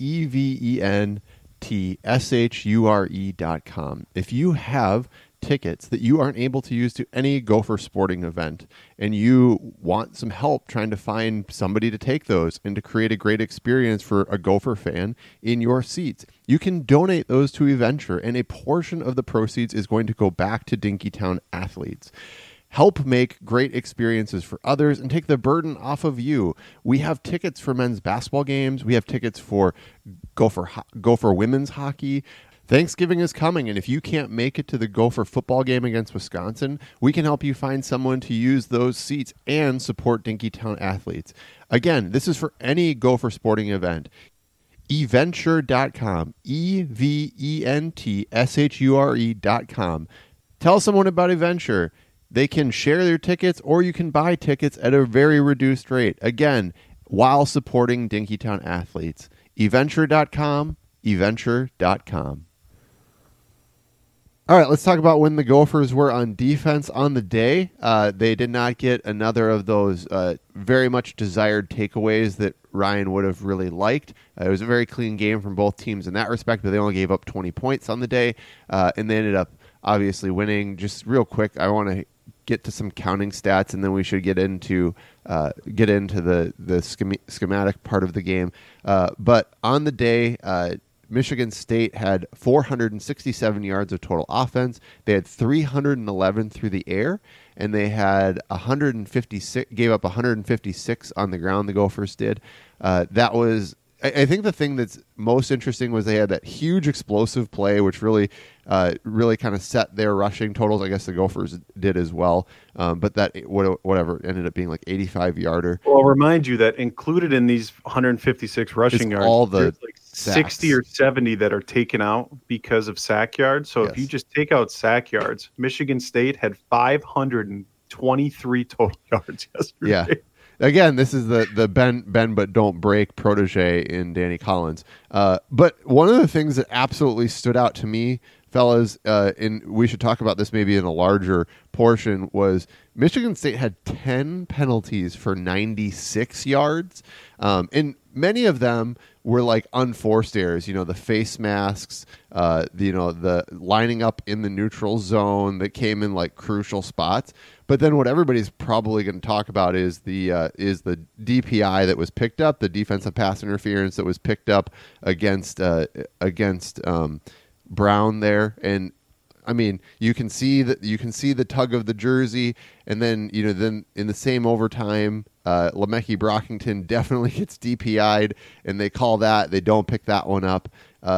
EVENTSHURE.com. If you have tickets that you aren't able to use to any Gopher sporting event and you want some help trying to find somebody to take those and to create a great experience for a Gopher fan in your seats, you can donate those to eVenture, and a portion of the proceeds is going to go back to Dinkytown athletes. Help make great experiences for others and take the burden off of you. We have tickets for men's basketball games. We have tickets for Gopher women's hockey. Thanksgiving is coming, and if you can't make it to the Gopher football game against Wisconsin, we can help you find someone to use those seats and support Dinkytown athletes. Again, this is for any Gopher sporting event. eVenture.com, EVENTSHURE.com. Tell someone about eVenture. They can share their tickets, or you can buy tickets at a very reduced rate. Again, while supporting Dinkytown athletes. eVenture.com, eVenture.com. All right, let's talk about when the Gophers were on defense on the day. They did not get another of those very much desired takeaways that Ryan would have really liked. It was a very clean game from both teams in that respect, but they only gave up 20 points on the day, and they ended up obviously winning. Just real quick, I want to get to some counting stats, and then we should get into the schematic part of the game. But on the day, Michigan State had 467 yards of total offense. They had 311 through the air, and they had 156. Gave up 156 on the ground. The Gophers did. That was. I think the thing that's most interesting was they had that huge explosive play, which really kind of set their rushing totals. I guess the Gophers did as well, but that whatever ended up being like 85-yarder. Well, I'll remind you that included in these 156 rushing yards, all the like 60 or 70 that are taken out because of sack yards. So if you just take out sack yards, Michigan State had 523 total yards yesterday. Yeah. Again, this is the bend but don't break protege in Danny Collins. But one of the things that absolutely stood out to me fellas, and we should talk about this maybe in a larger portion, was Michigan State had 10 penalties for 96 yards, and many of them were like unforced errors. The face masks, the lining up in the neutral zone that came in like crucial spots. But then what everybody's probably going to talk about is the DPI that was picked up, the defensive pass interference that was picked up against Brown there. And I mean, you can see the tug of the jersey, and then then in the same overtime, Lemecki Brockington definitely gets DPI'd, and they call that. They don't pick that one up.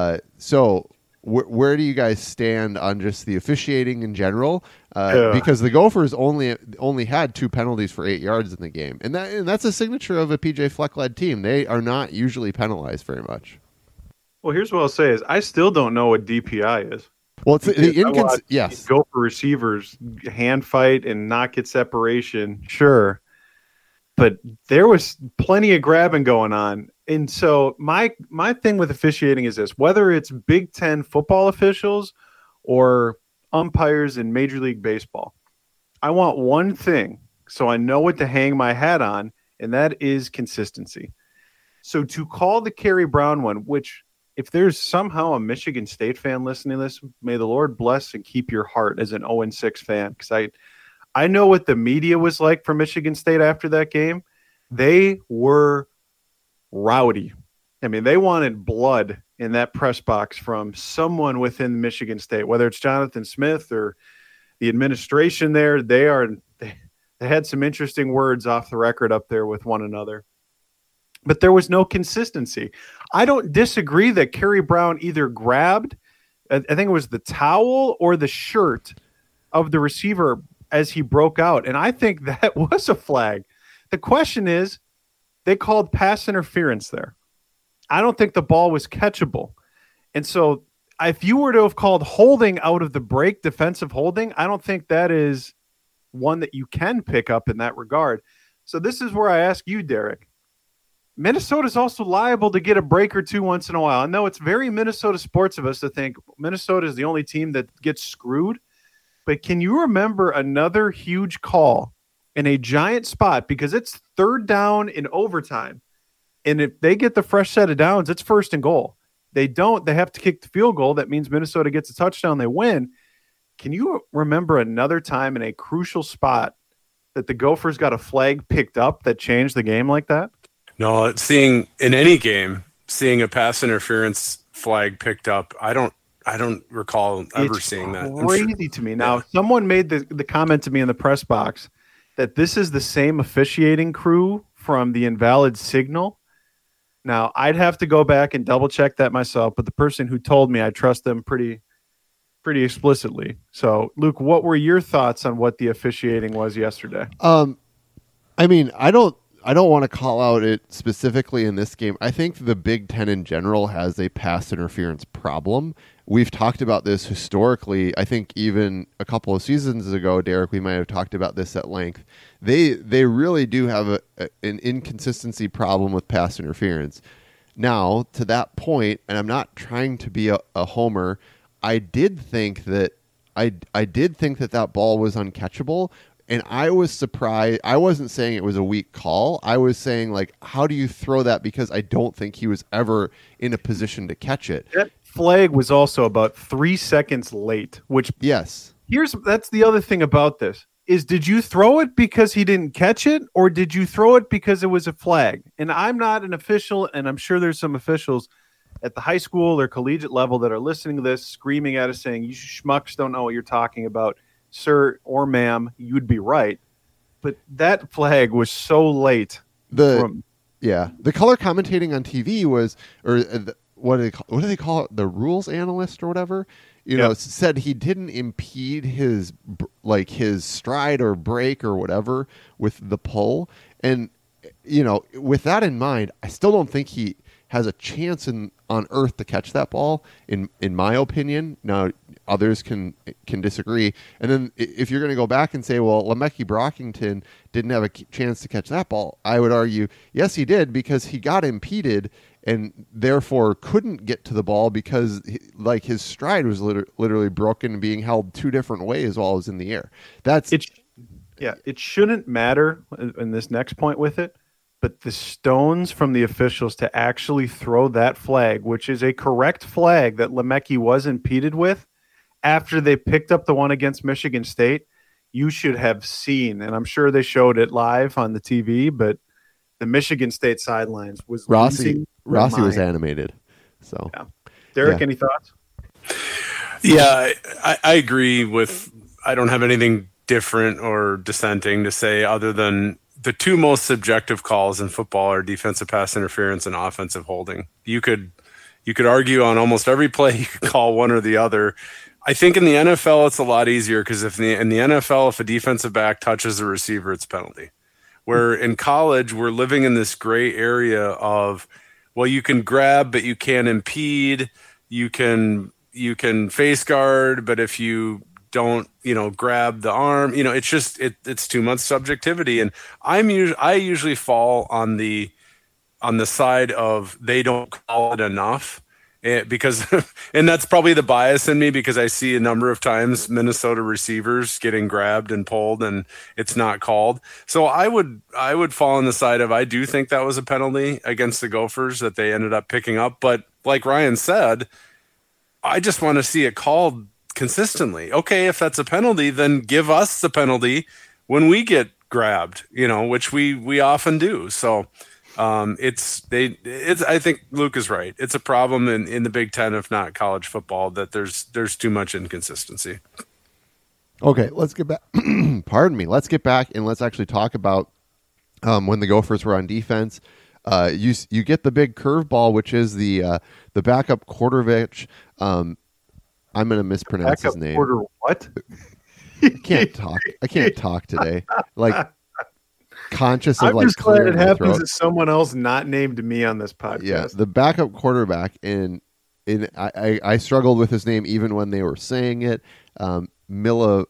So where do you guys stand on just the officiating in general? Because the Gophers only had 2 penalties for 8 yards in the game, and that's a signature of a PJ Fleck-led team. They are not usually penalized very much. Well, here's what I'll say is I still don't know what DPI is. Well, it's yes. Gopher receivers hand fight and not get separation, sure, but there was plenty of grabbing going on. And so my thing with officiating is this: whether it's Big Ten football officials or umpires in Major League Baseball, I want one thing so I know what to hang my hat on, and that is consistency. So to call the Kerry Brown one, which if there's somehow a Michigan State fan listening to this, may the Lord bless and keep your heart as an 0-6 fan, because I know what the media was like for Michigan State after that game. They were rowdy. I mean, they wanted blood in that press box from someone within Michigan State, whether it's Jonathan Smith or the administration there. They had some interesting words off the record up there with one another. But there was no consistency. I don't disagree that Kerry Brown either grabbed, I think it was the towel or the shirt of the receiver as he broke out. And I think that was a flag. The question is, they called pass interference there. I don't think the ball was catchable. And so if you were to have called holding out of the break, defensive holding, I don't think that is one that you can pick up in that regard. So this is where I ask you, Derek. Minnesota is also liable to get a break or two once in a while. I know it's very Minnesota sports of us to think Minnesota is the only team that gets screwed. But can you remember another huge call in a giant spot, because it's 3rd down in overtime, and if they get the fresh set of downs, it's 1st and goal. They don't. They have to kick the field goal. That means Minnesota gets a touchdown. They win. Can you remember another time in a crucial spot that the Gophers got a flag picked up that changed the game like that? No, in any game, seeing a pass interference flag picked up, I don't recall ever seeing that. It's crazy to me. Now, someone made the comment to me in the press box that this is the same officiating crew from the invalid signal. Now, I'd have to go back and double check that myself, but the person who told me, I trust them pretty explicitly. So, Luke, what were your thoughts on what the officiating was yesterday? I mean, I don't want to call out it specifically in this game. I think the Big Ten in general has a pass interference problem. We've talked about this historically. I think even a couple of seasons ago, Derek, we might have talked about this at length. They really do have an inconsistency problem with pass interference. Now, to that point, and I'm not trying to be a homer, I did think that that ball was uncatchable. And I was surprised. I wasn't saying it was a weak call. I was saying, like, how do you throw that? Because I don't think he was ever in a position to catch it. That flag was also about 3 seconds late, which yes. That's the other thing about this is, did you throw it because he didn't catch it, or did you throw it because it was a flag? And I'm not an official, and I'm sure there's some officials at the high school or collegiate level that are listening to this, screaming at us saying, you schmucks don't know what you're talking about. Sir or ma'am, you'd be right. But that flag was so late. The color commentating on TV was, what do they call it? The rules analyst or whatever, said he didn't impede his stride or break or whatever with the pull. And, with that in mind, I still don't think he has a chance on earth to catch that ball, in my opinion. Now, others can disagree. And then if you're going to go back and say, well, Le'Meke Brockington didn't have a chance to catch that ball, I would argue, yes, he did, because he got impeded and therefore couldn't get to the ball because like his stride was literally broken and being held two different ways while it was in the air. That's it. Yeah, it shouldn't matter in this next point with it, but the stones from the officials to actually throw that flag, which is a correct flag that Le'Meke was impeded with, after they picked up the one against Michigan State, you should have seen, and I'm sure they showed it live on the TV, but the Michigan State sidelines was Rossi was animated. So, yeah. Derek, any thoughts? Yeah, I agree with. I don't have anything different or dissenting to say other than the two most subjective calls in football are defensive pass interference and offensive holding. You could argue on almost every play you could call one or the other. I think in the NFL it's a lot easier because in the NFL, if a defensive back touches a receiver, it's a penalty. Where in college, we're living in this gray area of, well, you can grab, but you can't impede. You can face guard, but if you don't, grab the arm, it's just it's too much subjectivity. And I usually fall on the side of they don't call it enough. Because, and that's probably the bias in me because I see a number of times Minnesota receivers getting grabbed and pulled and it's not called. So I would fall on the side of, I do think that was a penalty against the Gophers that they ended up picking up. But like Ryan said, I just want to see it called consistently. Okay, if that's a penalty, then give us the penalty when we get grabbed, which we often do. So, I think Luke is right. It's a problem in the Big Ten, if not college football, that there's too much inconsistency. Okay, let's get back. Pardon me. Let's get back and let's actually talk about when the Gophers were on defense. You get the big curveball, which is the backup quarterback. I'm going to mispronounce his name. Quarter what? I can't talk today. Like. Conscious of I'm like just glad it happens throat. to someone else not named me on this podcast. Yeah, the backup quarterback, and I struggled with his name even when they were saying it. Milovich?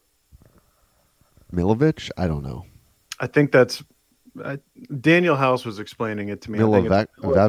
I don't know. I think that's Daniel House was explaining it to me. Milovic?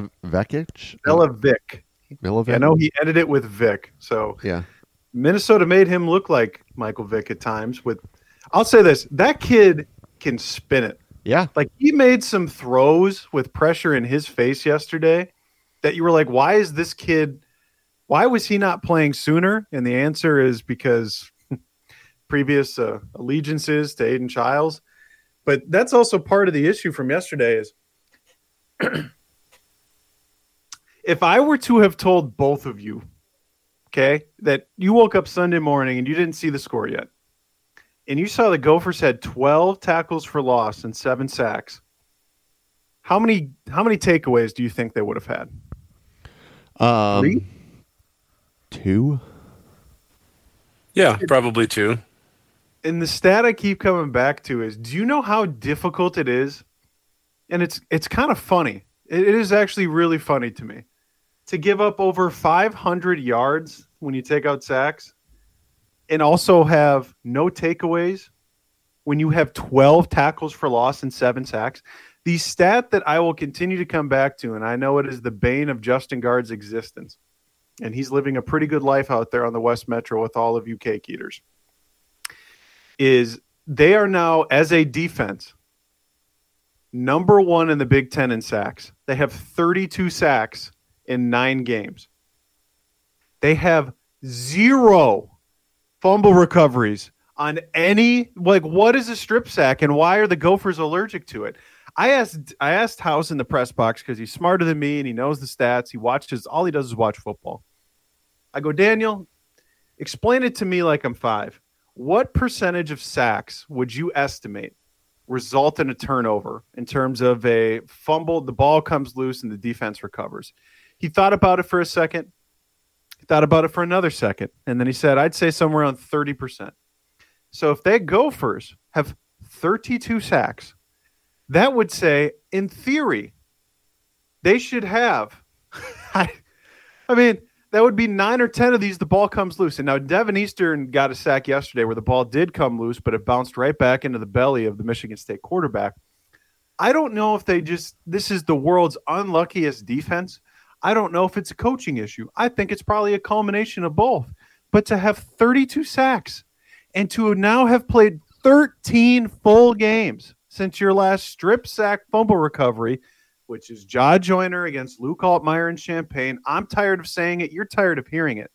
Milovic. I know he ended it with Vic. So yeah, Minnesota made him look like Michael Vick at times. I'll say this: that kid can spin it. Yeah. Like he made some throws with pressure in his face yesterday that you were like, why was he not playing sooner? And the answer is because previous allegiances to Aiden Childs. But that's also part of the issue from yesterday is if I were to have told both of you, okay, that you woke up Sunday morning and you didn't see the score yet, and you saw the Gophers had 12 tackles for loss and 7 sacks, how many takeaways do you think they would have had? 3? 2? Yeah, probably 2. And the stat I keep coming back to is, do you know how difficult it is? And it's kind of funny. It is actually really funny to me to give up over 500 yards when you take out sacks and also have no takeaways when you have 12 tackles for loss and 7 sacks. The stat that I will continue to come back to, and I know it is the bane of Justin Guard's existence, and he's living a pretty good life out there on the West Metro with all of you cake eaters, is they are now, as a defense, number 1 in the Big Ten in sacks. They have 32 sacks in 9 games. They have 0 fumble recoveries on any, like, what is a strip sack and why are the Gophers allergic to it? I asked House in the press box because he's smarter than me and he knows the stats. All he does is watch football. I go, Daniel, explain it to me like I'm 5. What percentage of sacks would you estimate result in a turnover in terms of a fumble, the ball comes loose and the defense recovers? He thought about it for a second. He thought about it for another second. And then he said, I'd say somewhere around 30%. So if they Gophers have 32 sacks, that would say, in theory, they should have, I I mean, that would be 9 or 10 of these. The ball comes loose. And now Devin Eastern got a sack yesterday where the ball did come loose, but it bounced right back into the belly of the Michigan State quarterback. I don't know if this is the world's unluckiest defense. I don't know if it's a coaching issue. I think it's probably a culmination of both. But to have 32 sacks and to now have played 13 full games since your last strip sack fumble recovery, which is Jaw Joyner against Luke Altmaier in Champaign. I'm tired of saying it. You're tired of hearing it.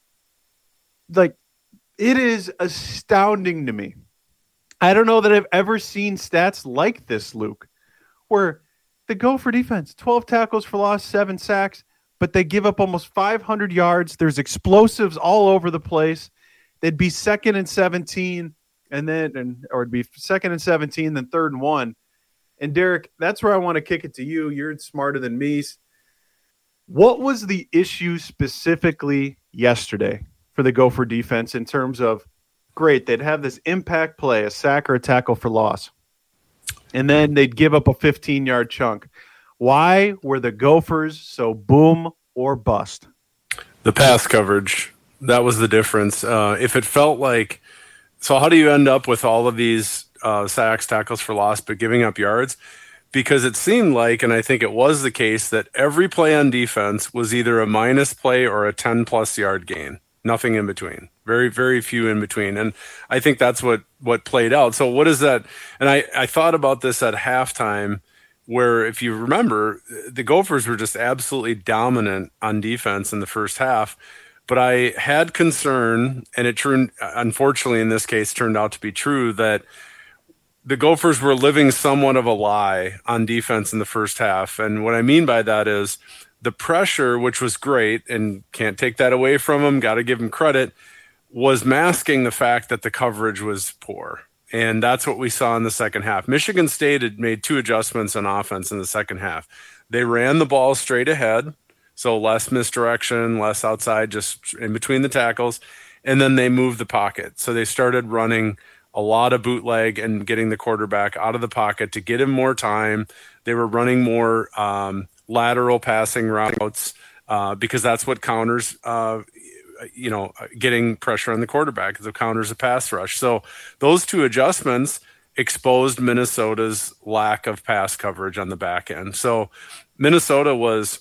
Like, it is astounding to me. I don't know that I've ever seen stats like this, Luke, where the Gopher defense, 12 tackles for loss, 7 sacks, but they give up almost 500 yards. There's explosives all over the place. They'd be 2nd and 17, or it'd be 2nd and 17, then 3rd and 1. And Derek, that's where I want to kick it to you. You're smarter than me. What was the issue specifically yesterday for the Gopher defense in terms of, great, they'd have this impact play, a sack or a tackle for loss, and then they'd give up a 15-yard chunk. Why were the Gophers so boom or bust? The pass coverage. That was the difference. If it felt like – so how do you end up with all of these sacks, tackles for loss, but giving up yards? Because it seemed like, and I think it was the case, that every play on defense was either a minus play or a 10-plus yard gain. Nothing in between. Very, very few in between. And I think that's what played out. So what is that? And I thought about this at halftime, where if you remember, the Gophers were just absolutely dominant on defense in the first half. But I had concern, and it turned, unfortunately in this case, turned out to be true, that the Gophers were living somewhat of a lie on defense in the first half. And what I mean by that is the pressure, which was great, and can't take that away from them, got to give them credit, was masking the fact that the coverage was poor. And that's what we saw in the second half. Michigan State had made 2 adjustments on offense in the second half. They ran the ball straight ahead, so less misdirection, less outside, just in between the tackles. And then they moved the pocket. So they started running a lot of bootleg and getting the quarterback out of the pocket to get him more time. They were running more lateral passing routes because that's what counters, getting pressure on the quarterback. The counters a pass rush. So those 2 adjustments exposed Minnesota's lack of pass coverage on the back end. So Minnesota was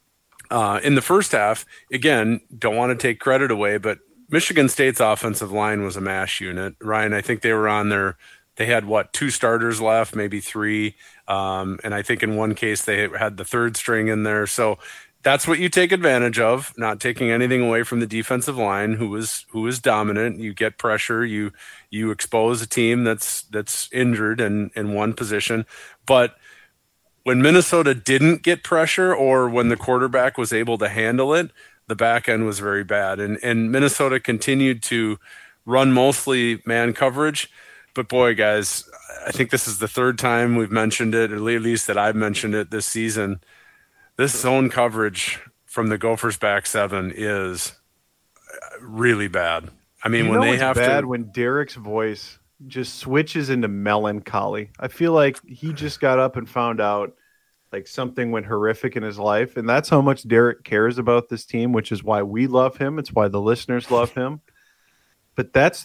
in the first half, again, don't want to take credit away, but Michigan State's offensive line was a mash unit. Ryan, I think they were they had 2 starters left, maybe 3. And I think in one case they had the 3rd string in there. So that's what you take advantage of, not taking anything away from the defensive line, who is dominant. You get pressure, you expose a team that's injured in one position. But when Minnesota didn't get pressure, or when the quarterback was able to handle it, the back end was very bad. And Minnesota continued to run mostly man coverage. But boy, guys, I think this is the 3rd time we've mentioned it, or at least that I've mentioned it this season. This zone coverage from the Gophers back 7 is really bad. I mean, when they have bad when Derek's voice just switches into melancholy. I feel like he just got up and found out like something went horrific in his life, and that's how much Derek cares about this team, which is why we love him. It's why the listeners love him. But that's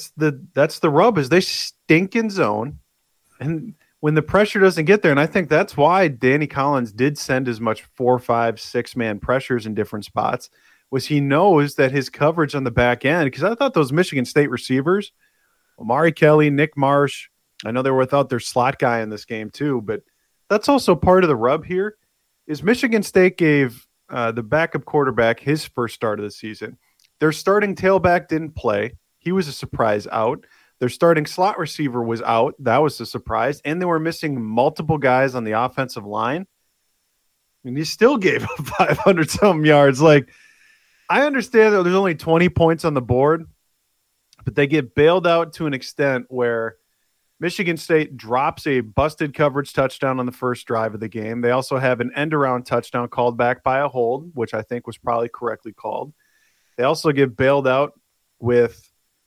the rub, is they stink in zone, and when the pressure doesn't get there, and I think that's why Danny Collins did send as much 4, 5, 6-man pressures in different spots, was he knows that his coverage on the back end, because I thought those Michigan State receivers, Omari Kelly, Nick Marsh, I know they were without their slot guy in this game too, but that's also part of the rub here, is Michigan State gave the backup quarterback his first start of the season. Their starting tailback didn't play. He was a surprise out. Their starting slot receiver was out. That was a surprise. And they were missing multiple guys on the offensive line. And he still gave up 500-something yards. Like, I understand that there's only 20 points on the board, but they get bailed out to an extent where Michigan State drops a busted coverage touchdown on the first drive of the game. They also have an end-around touchdown called back by a hold, which I think was probably correctly called. They also get bailed out with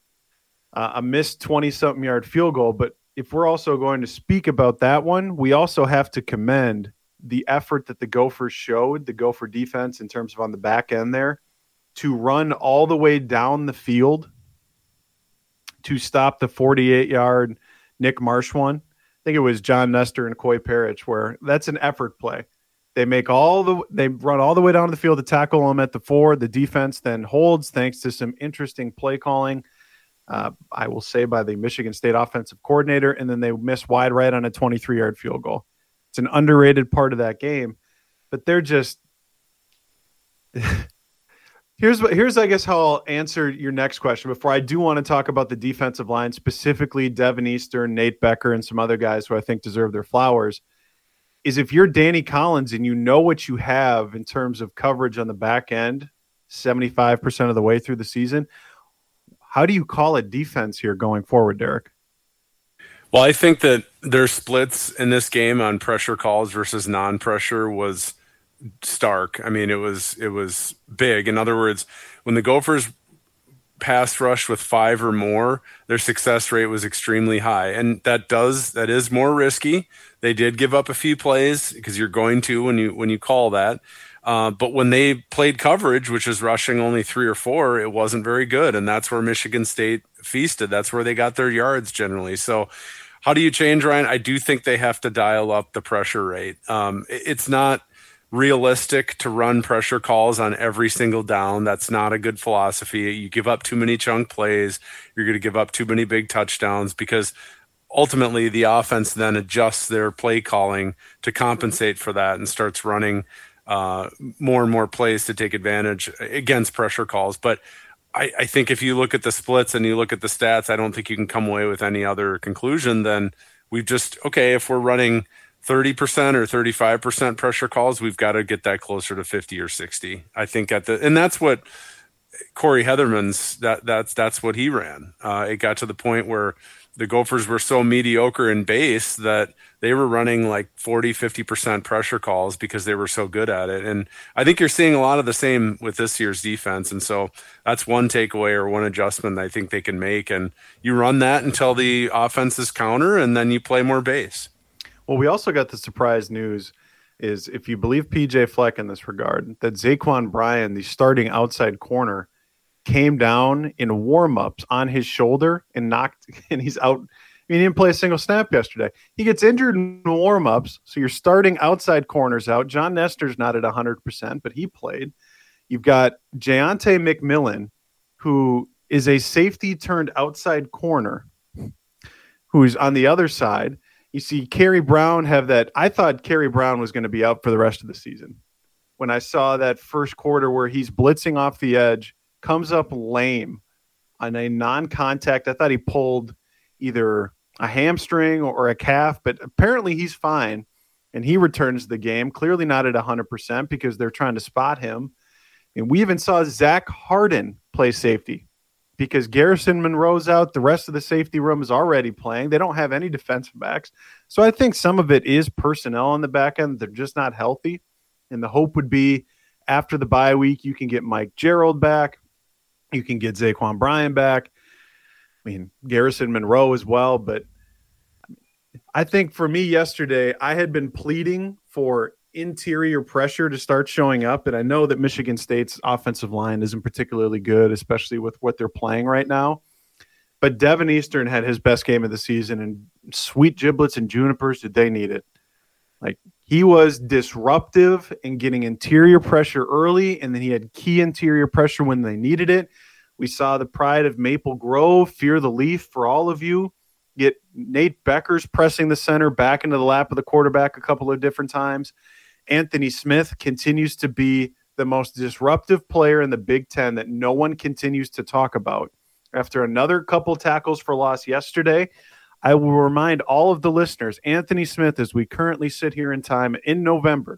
a missed 20-something yard field goal. But if we're also going to speak about that one, we also have to commend the effort that the Gophers showed, the Gopher defense in terms of on the back end there, to run all the way down the field to stop the 48-yard Nick Marsh one. I think it was John Nestor and Coy Parrish, where that's an effort play. They run all the way down to the field to tackle them at the 4. The defense then holds thanks to some interesting play calling, I will say, by the Michigan State offensive coordinator, and then they miss wide right on a 23-yard field goal. It's an underrated part of that game, but they're just here's I guess how I'll answer your next question before I do want to talk about the defensive line, specifically Devin Eastern, Nate Becker, and some other guys who I think deserve their flowers. Is if you're Danny Collins and you know what you have in terms of coverage on the back end, 75% of the way through the season, how do you call it defense here going forward, Derek? Well, I think that their splits in this game on pressure calls versus non-pressure was stark. I mean, it was big. In other words, when the Gophers pass rush with 5 or more, their success rate was extremely high. And that is more risky. They did give up a few plays because you're going to when you call that. But when they played coverage, which is rushing only 3 or 4, it wasn't very good. And that's where Michigan State feasted. That's where they got their yards generally. So how do you change, Ryan? I do think they have to dial up the pressure rate. It's not realistic to run pressure calls on every single down. That's not a good philosophy. You give up too many chunk plays. You're going to give up too many big touchdowns because ultimately the offense then adjusts their play calling to compensate for that and starts running more and more plays to take advantage against pressure calls. But I think if you look at the splits and you look at the stats, I don't think you can come away with any other conclusion than if we're running 30% or 35% pressure calls, we've got to get that closer to 50 or 60. I think and that's what Corey Heatherman's, that's what he ran. It got to the point where the Gophers were so mediocre in base that they were running like 40, 50% pressure calls because they were so good at it. And I think you're seeing a lot of the same with this year's defense. And so that's one takeaway or one adjustment I think they can make. And you run that until the offense is counter, and then you play more base. Well, we also got the surprise news is, if you believe PJ Fleck in this regard, that Zaquan Bryan, the starting outside corner, came down in warm-ups on his shoulder and he's out. I mean, he didn't play a single snap yesterday. He gets injured in warm-ups, so you're starting outside corners out. John Nestor's not at 100%, but he played. You've got Jayante McMillan, who is a safety turned outside corner, who's on the other side. You see Kerry Brown have that. I thought Kerry Brown was going to be out for the rest of the season. When I saw that first quarter where he's blitzing off the edge, comes up lame on a non-contact. I thought he pulled either a hamstring or a calf, but apparently he's fine, and he returns to the game, clearly not at 100% because they're trying to spot him. And we even saw Zach Harden play safety because Garrison Monroe's out. The rest of the safety room is already playing. They don't have any defensive backs. So I think some of it is personnel on the back end. They're just not healthy. And the hope would be after the bye week, you can get Mike Gerald back. You can get Zaquan Bryan back. I mean, Garrison Monroe as well. But I think for me yesterday, I had been pleading for interior pressure to start showing up. And I know that Michigan State's offensive line isn't particularly good, especially with what they're playing right now. But Devin Eastern had his best game of the season, and sweet giblets and junipers, did they need it? Like, he was disruptive in getting interior pressure early, and then he had key interior pressure when they needed it. We saw the pride of Maple Grove, Fear the Leaf for all of you, get Nate Beckers pressing the center back into the lap of the quarterback a couple of different times. Anthony Smith continues to be the most disruptive player in the Big Ten that no one continues to talk about. After another couple tackles for loss yesterday, I will remind all of the listeners, Anthony Smith, as we currently sit here in time in November,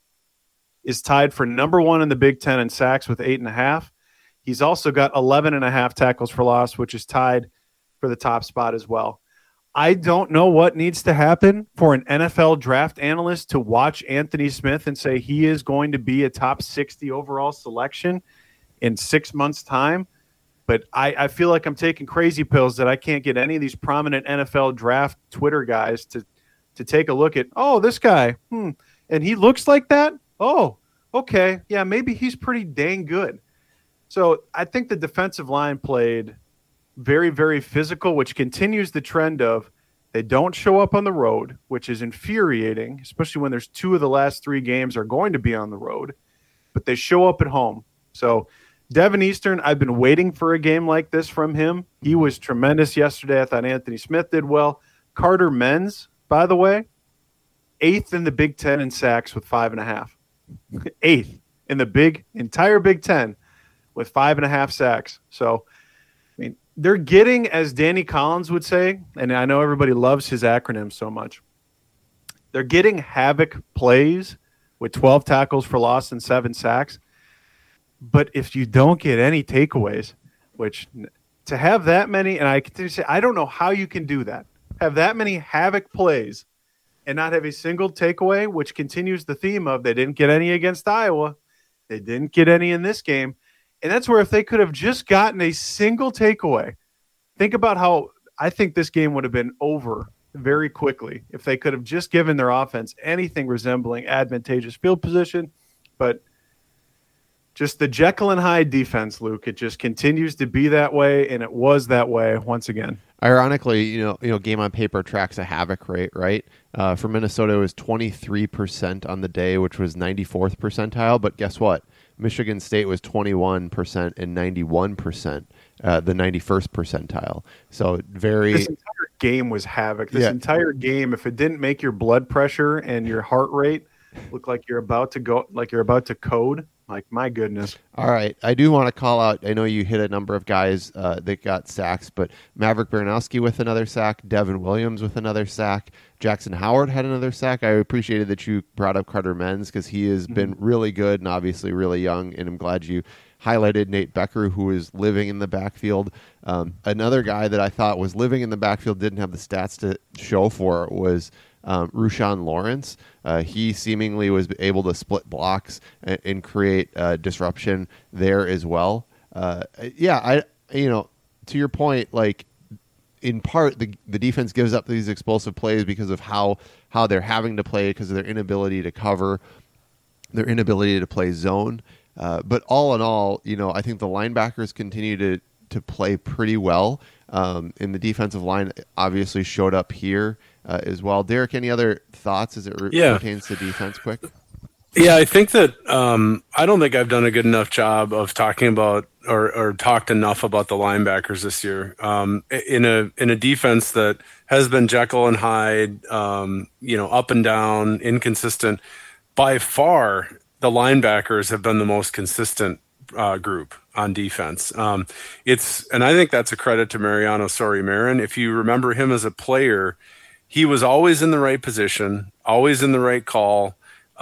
is tied for number one in the Big Ten in sacks with 8.5. He's also got 11.5 tackles for loss, which is tied for the top spot as well. I don't know what needs to happen for an NFL draft analyst to watch Anthony Smith and say he is going to be a top 60 overall selection in 6 months' time. But I feel like I'm taking crazy pills that I can't get any of these prominent NFL draft Twitter guys to take a look at, this guy. And and he looks like that, oh, okay, yeah, maybe he's pretty dang good. So I think the defensive line played very, very physical, which continues the trend of they don't show up on the road, which is infuriating, especially when there's 2 of the last 3 games are going to be on the road, but they show up at home. So Devin Eastern, I've been waiting for a game like this from him. He was tremendous yesterday. I thought Anthony Smith did well. Carter Menz, by the way, 8th in the Big Ten in sacks with 5.5. 8th in the entire Big Ten with 5.5 sacks. So, I mean, they're getting, as Danny Collins would say, and I know everybody loves his acronym so much, they're getting havoc plays with 12 tackles for loss and 7 sacks. But if you don't get any takeaways, which to have that many, and I continue to say, I don't know how you can do that, have that many havoc plays and not have a single takeaway, which continues the theme of they didn't get any against Iowa. They didn't get any in this game. And that's where if they could have just gotten a single takeaway, think about how I think this game would have been over very quickly if they could have just given their offense anything resembling advantageous field position. But just the Jekyll and Hyde defense, Luke, it just continues to be that way, and it was that way once again. Ironically, you know, game on paper tracks a havoc rate, right? For Minnesota, it was 23% on the day, which was 94th percentile. But guess what? Michigan State was 21% and 91%, the 91st percentile. So this entire game was havoc. This entire game, if it didn't make your blood pressure and your heart rate look like you're about to code, like, my goodness. All right. I do want to call out, I know you hit a number of guys that got sacks, but Maverick Baranowski with another sack, Devin Williams with another sack, Jackson Howard had another sack. I appreciated that you brought up Carter Menz because he has been really good and obviously really young, and I'm glad you highlighted Nate Becker, who is living in the backfield. Another guy that I thought was living in the backfield, didn't have the stats to show for it, was Rushan Lawrence. He seemingly was able to split blocks and create disruption there as well. To your point, like, in part, the defense gives up these explosive plays because of how they're having to play, because of their inability to cover, their inability to play zone. But all in all, I think the linebackers continue to play pretty well. And the defensive line obviously showed up here as well. Derek, any other thoughts as it pertains to defense quick? Yeah, I think that I don't think I've done a good enough job of talking about or talked enough about the linebackers this year. In a defense that has been Jekyll and Hyde, up and down, inconsistent. By far, the linebackers have been the most consistent group on defense. And I think that's a credit to Mariano Sori-Marin. If you remember him as a player, he was always in the right position, always in the right call,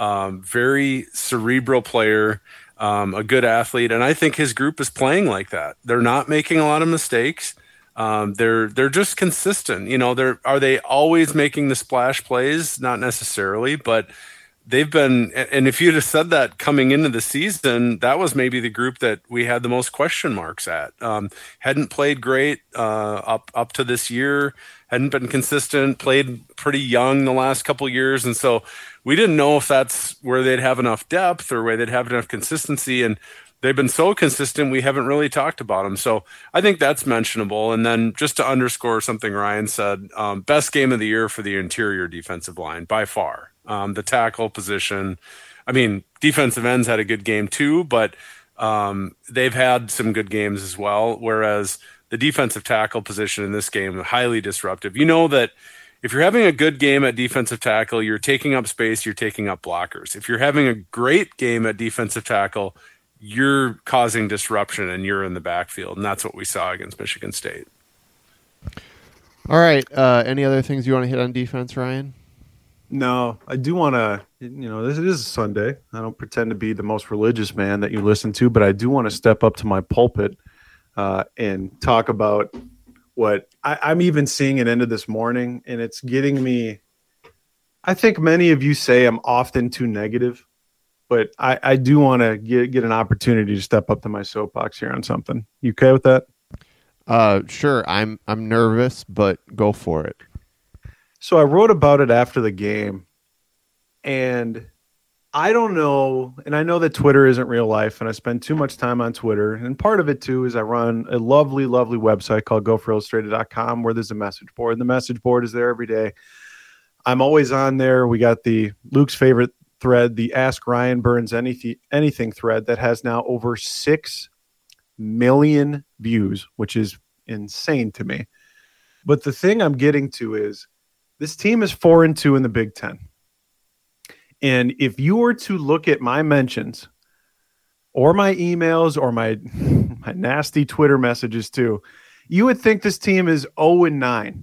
very cerebral player, a good athlete. And I think his group is playing like that. They're not making a lot of mistakes. They're just consistent. Are they always making the splash plays? Not necessarily, but they've been, and if you'd have said that coming into the season, that was maybe the group that we had the most question marks at. Hadn't played great up to this year, hadn't been consistent, played pretty young the last couple of years. And so we didn't know if that's where they'd have enough depth or where they'd have enough consistency. And they've been so consistent, we haven't really talked about them. So I think that's mentionable. And then just to underscore something Ryan said, best game of the year for the interior defensive line by far. The tackle position, defensive ends had a good game too, but they've had some good games as well. Whereas the defensive tackle position in this game, highly disruptive. You know that if you're having a good game at defensive tackle, you're taking up space, you're taking up blockers. If you're having a great game at defensive tackle, you're causing disruption and you're in the backfield. And that's what we saw against Michigan State. All right. Any other things you want to hit on defense, Ryan? No, I do want to, this is Sunday. I don't pretend to be the most religious man that you listen to, but I do want to step up to my pulpit and talk about what I'm even seeing it into this morning. And it's getting me, I think many of you say I'm often too negative, but I do want to get an opportunity to step up to my soapbox here on something. You okay with that? Sure. I'm nervous, but go for it. So I wrote about it after the game, and I don't know, and I know that Twitter isn't real life, and I spend too much time on Twitter. And part of it, too, is I run a lovely, lovely website called GopherIllustrated.com where there's a message board. And the message board is there every day. I'm always on there. We got the Luke's favorite thread, the Ask Ryan Burns Anything thread that has now over 6 million views, which is insane to me. But the thing I'm getting to is this team is 4-2 in the Big Ten. And if you were to look at my mentions or my emails or my nasty Twitter messages too, you would think this team is 0-9.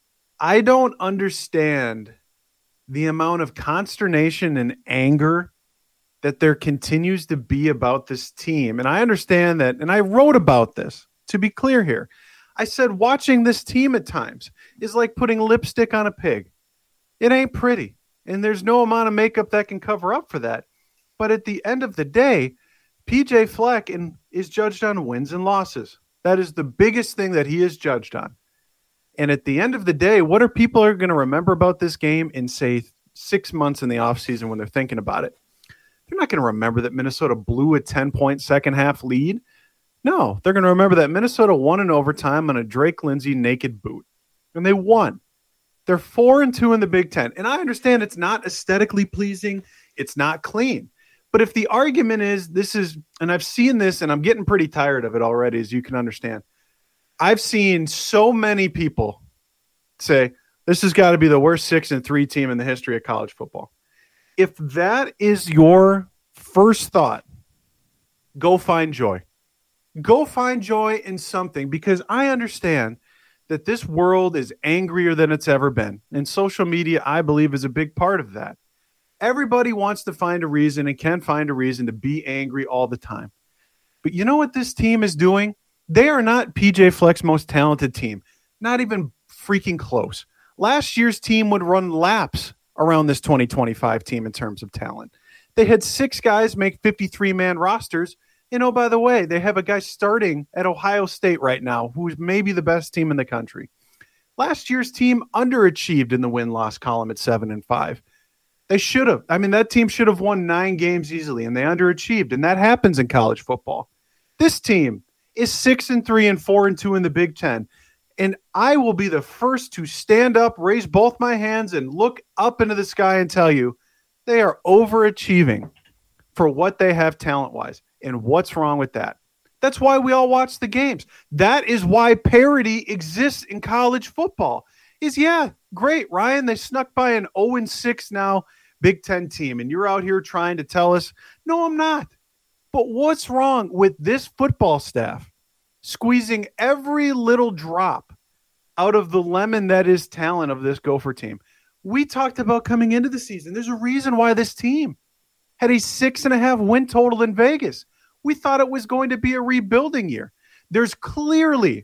I don't understand the amount of consternation and anger that there continues to be about this team. And I understand that, and I wrote about this, to be clear here. I said watching this team at times is like putting lipstick on a pig. It ain't pretty. And there's no amount of makeup that can cover up for that. But at the end of the day, PJ Fleck is judged on wins and losses. That is the biggest thing that he is judged on. And at the end of the day, what are people going to remember about this game in, say, 6 months in the offseason when they're thinking about it? They're not going to remember that Minnesota blew a 10-point second-half lead. No, they're going to remember that Minnesota won in overtime on a Drake Lindsay naked boot. And they won. They're 4-2 in the Big Ten. And I understand it's not aesthetically pleasing. It's not clean. But if the argument is this is, and I've seen this and I'm getting pretty tired of it already, as you can understand. I've seen so many people say this has got to be the worst 6-3 team in the history of college football. If that is your first thought, go find joy. Go find joy in something, because I understand that this world is angrier than it's ever been. And social media, I believe, is a big part of that. Everybody wants to find a reason and can find a reason to be angry all the time. But you know what this team is doing? They are not PJ Fleck's most talented team. Not even freaking close. Last year's team would run laps around this 2025 team in terms of talent. They had 6 guys make 53-man rosters. And oh, by the way, they have a guy starting at Ohio State right now who is maybe the best team in the country. Last year's team underachieved in the win-loss column at 7-5. They should have. I mean, that team should have won 9 games easily, and they underachieved, and that happens in college football. This team is 6-3 and 4-2 in the Big Ten, and I will be the first to stand up, raise both my hands, and look up into the sky and tell you they are overachieving for what they have talent-wise. And what's wrong with that? That's why we all watch the games. That is why parity exists in college football. Yeah, great, Ryan. They snuck by an 0-6 now Big Ten team, and you're out here trying to tell us, no, I'm not. But what's wrong with this football staff squeezing every little drop out of the lemon that is talent of this Gopher team? We talked about coming into the season. There's a reason why this team had a 6.5 win total in Vegas. We thought it was going to be a rebuilding year. There's clearly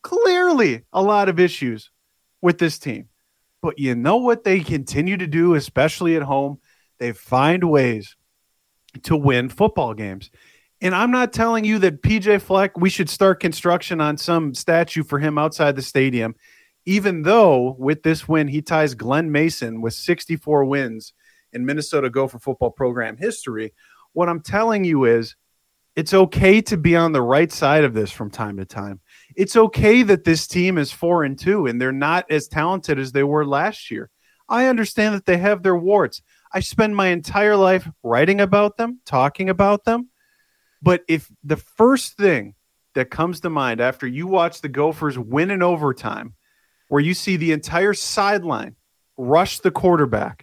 a lot of issues with this team. But you know what they continue to do, especially at home? They find ways to win football games. And I'm not telling you that PJ Fleck, we should start construction on some statue for him outside the stadium, even though with this win, he ties Glenn Mason with 64 wins in Minnesota Gopher football program history. What I'm telling you is it's okay to be on the right side of this from time to time. It's okay that this team is 4-2 and they're not as talented as they were last year. I understand that they have their warts. I spend my entire life writing about them, talking about them. But if the first thing that comes to mind after you watch the Gophers win in overtime, where you see the entire sideline rush the quarterback,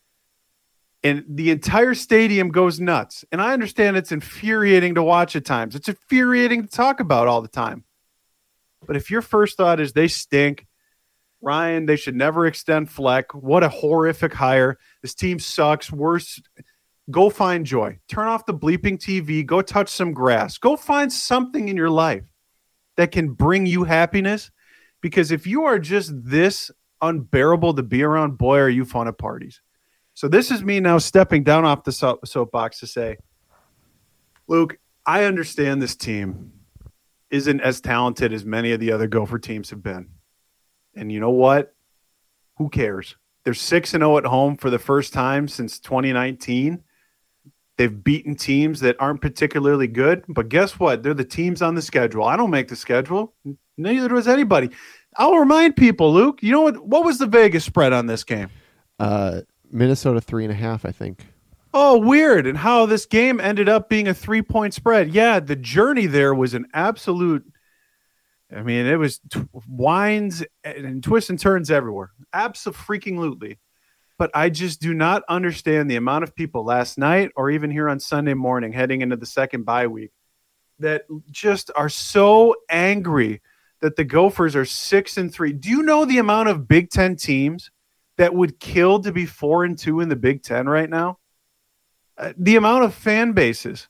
and the entire stadium goes nuts. And I understand it's infuriating to watch at times. It's infuriating to talk about all the time. But if your first thought is they stink, Ryan, they should never extend Fleck. What a horrific hire. This team sucks. Worse. Go find joy. Turn off the bleeping TV. Go touch some grass. Go find something in your life that can bring you happiness. Because if you are just this unbearable to be around, boy, are you fun at parties. So this is me now stepping down off the soapbox to say, Luke, I understand this team isn't as talented as many of the other Gopher teams have been. And you know what? Who cares? They're 6-0 at home for the first time since 2019. They've beaten teams that aren't particularly good, but guess what? They're the teams on the schedule. I don't make the schedule. Neither does anybody. I'll remind people, Luke, you know what was the Vegas spread on this game? Minnesota 3.5, I think. Oh, weird. And how this game ended up being a 3-point spread. Yeah, the journey there was an absolute, I mean, it was winds and twists and turns everywhere. Abso-freaking-lutely. But I just do not understand the amount of people last night or even here on Sunday morning heading into the second bye week that just are so angry that the Gophers are 6-3. Do you know the amount of Big Ten teams that would kill to be 4-2 in the Big Ten right now? The amount of fan bases.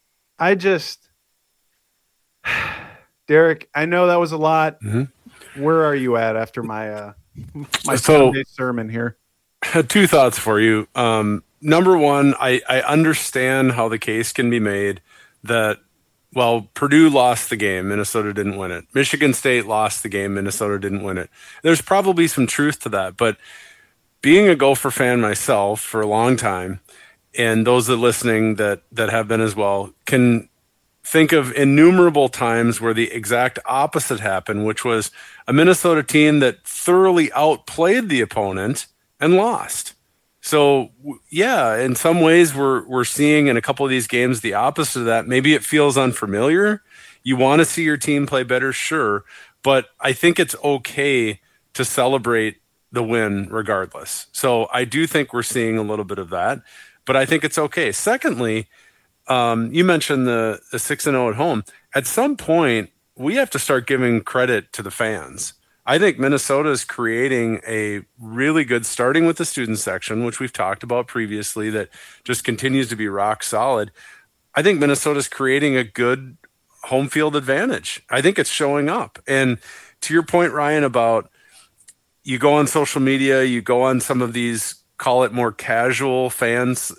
Derek, I know that was a lot. Mm-hmm. Where are you at after my Sunday sermon here? Two thoughts for you. Number one, I understand how the case can be made that, well, Purdue lost the game, Minnesota didn't win it. Michigan State lost the game, Minnesota didn't win it. There's probably some truth to that, but being a Gopher fan myself for a long time, and those that are listening that have been as well, can think of innumerable times where the exact opposite happened, which was a Minnesota team that thoroughly outplayed the opponent and lost. So, yeah, in some ways we're seeing in a couple of these games the opposite of that. Maybe it feels unfamiliar. You want to see your team play better, sure, but I think it's okay to celebrate the win regardless. So I do think we're seeing a little bit of that, but I think it's okay. Secondly, you mentioned the 6-0 at home. At some point, we have to start giving credit to the fans. I think Minnesota is creating a really good, starting with the student section, which we've talked about previously, that just continues to be rock solid. I think Minnesota is creating a good home field advantage. I think it's showing up. And to your point, Ryan, about you go on social media, you go on some of these, call it more casual fans,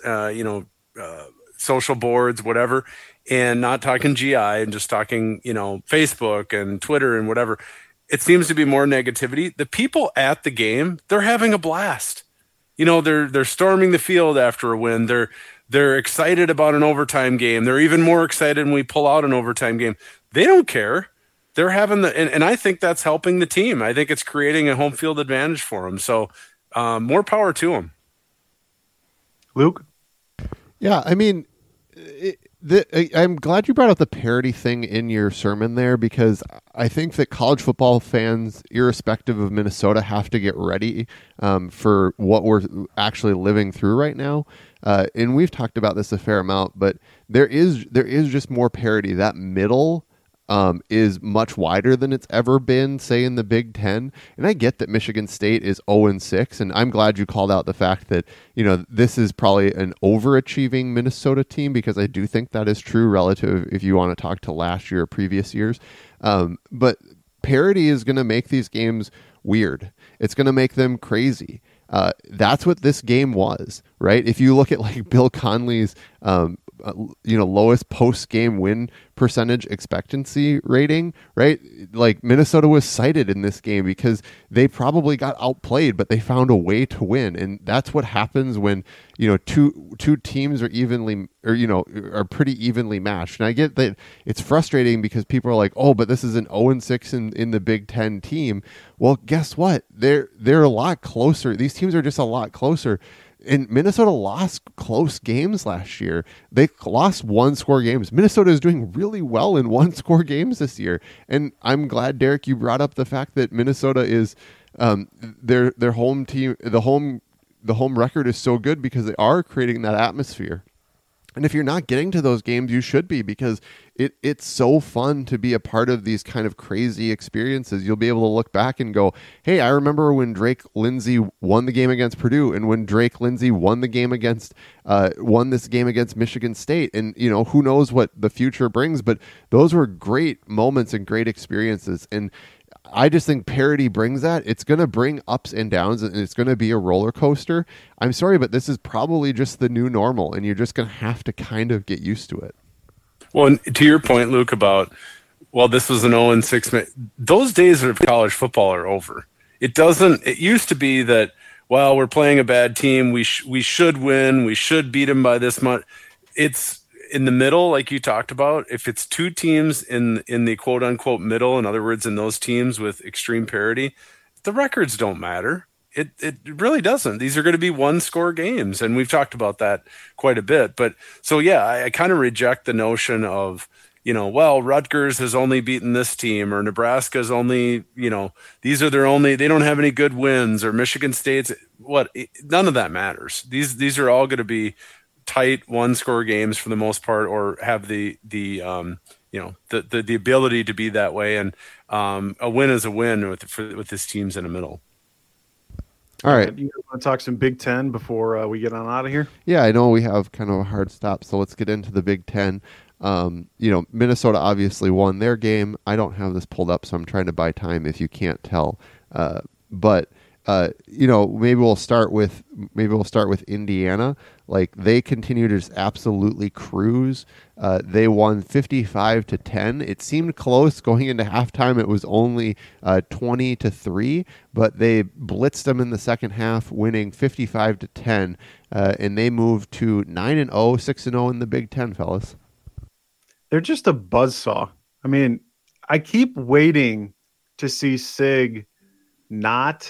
social boards, whatever, and not talking GI and just talking, Facebook and Twitter and whatever. It seems to be more negativity. The people at the game, they're having a blast. They're storming the field after a win. They're excited about an overtime game. They're even more excited when we pull out an overtime game. They don't care. They're having and I think that's helping the team. I think it's creating a home field advantage for them. So more power to them. Luke? Yeah, I mean, I'm glad you brought up the parity thing in your sermon there, because I think that college football fans, irrespective of Minnesota, have to get ready for what we're actually living through right now. And we've talked about this a fair amount, but there is just more parity. That middle is much wider than it's ever been, say, in the Big Ten. And I get that Michigan State is 0-6, and I'm glad you called out the fact that, this is probably an overachieving Minnesota team, because I do think that is true relative if you want to talk to last year or previous years. But parity is going to make these games weird. It's going to make them crazy. That's what this game was, right? If you look at like Bill Conley's lowest post-game win percentage expectancy rating, right? Like Minnesota was cited in this game because they probably got outplayed, but they found a way to win. And that's what happens when, two teams are are pretty evenly matched. And I get that it's frustrating because people are like, oh, but this is an 0-6 in the Big Ten team. Well, guess what? They're a lot closer. These teams are just a lot closer. And Minnesota lost close games last year. They lost one-score games. Minnesota is doing really well in one-score games this year. And I'm glad, Derek, you brought up the fact that Minnesota is their home team. The home record is so good because they are creating that atmosphere. And if you're not getting to those games, you should be, because it's so fun to be a part of these kind of crazy experiences. You'll be able to look back and go, hey, I remember when Drake Lindsay won the game against Purdue, and when Drake Lindsay won this game against Michigan State. And, who knows what the future brings, but those were great moments and great experiences. And I just think parity brings that. It's going to bring ups and downs, and it's going to be a roller coaster. I'm sorry, but this is probably just the new normal, and you're just going to have to kind of get used to it. Well, to your point, Luke, about, this was an 0-6. Those days of college football are over. It used to be that, we're playing a bad team. We should win. We should beat them by this much. it's in the middle, like you talked about. If it's two teams in the quote unquote middle, in other words, in those teams with extreme parity, the records don't matter. It really doesn't. These are going to be one score games, and we've talked about that quite a bit. But so yeah, I kind of reject the notion of, well, Rutgers has only beaten this team, or Nebraska's only, these are their only, they don't have any good wins, or Michigan State's none of that matters. These are all going to be tight one score games for the most part, or have the ability to be that way. And a win is a win with this teams in the middle. All right. You want to talk some Big Ten before we get on out of here? Yeah, I know we have kind of a hard stop, so let's get into the Big Ten. Minnesota obviously won their game. I don't have this pulled up, so I'm trying to buy time if you can't tell. But maybe we'll start with Indiana. Like, they continue to just absolutely cruise. They won 55-10. It seemed close going into halftime. It was only 20-3, but they blitzed them in the second half, winning 55-10, and they moved to 9-0, 6-0 in the Big Ten, fellas. They're just a buzzsaw. I mean, I keep waiting to see Sig not.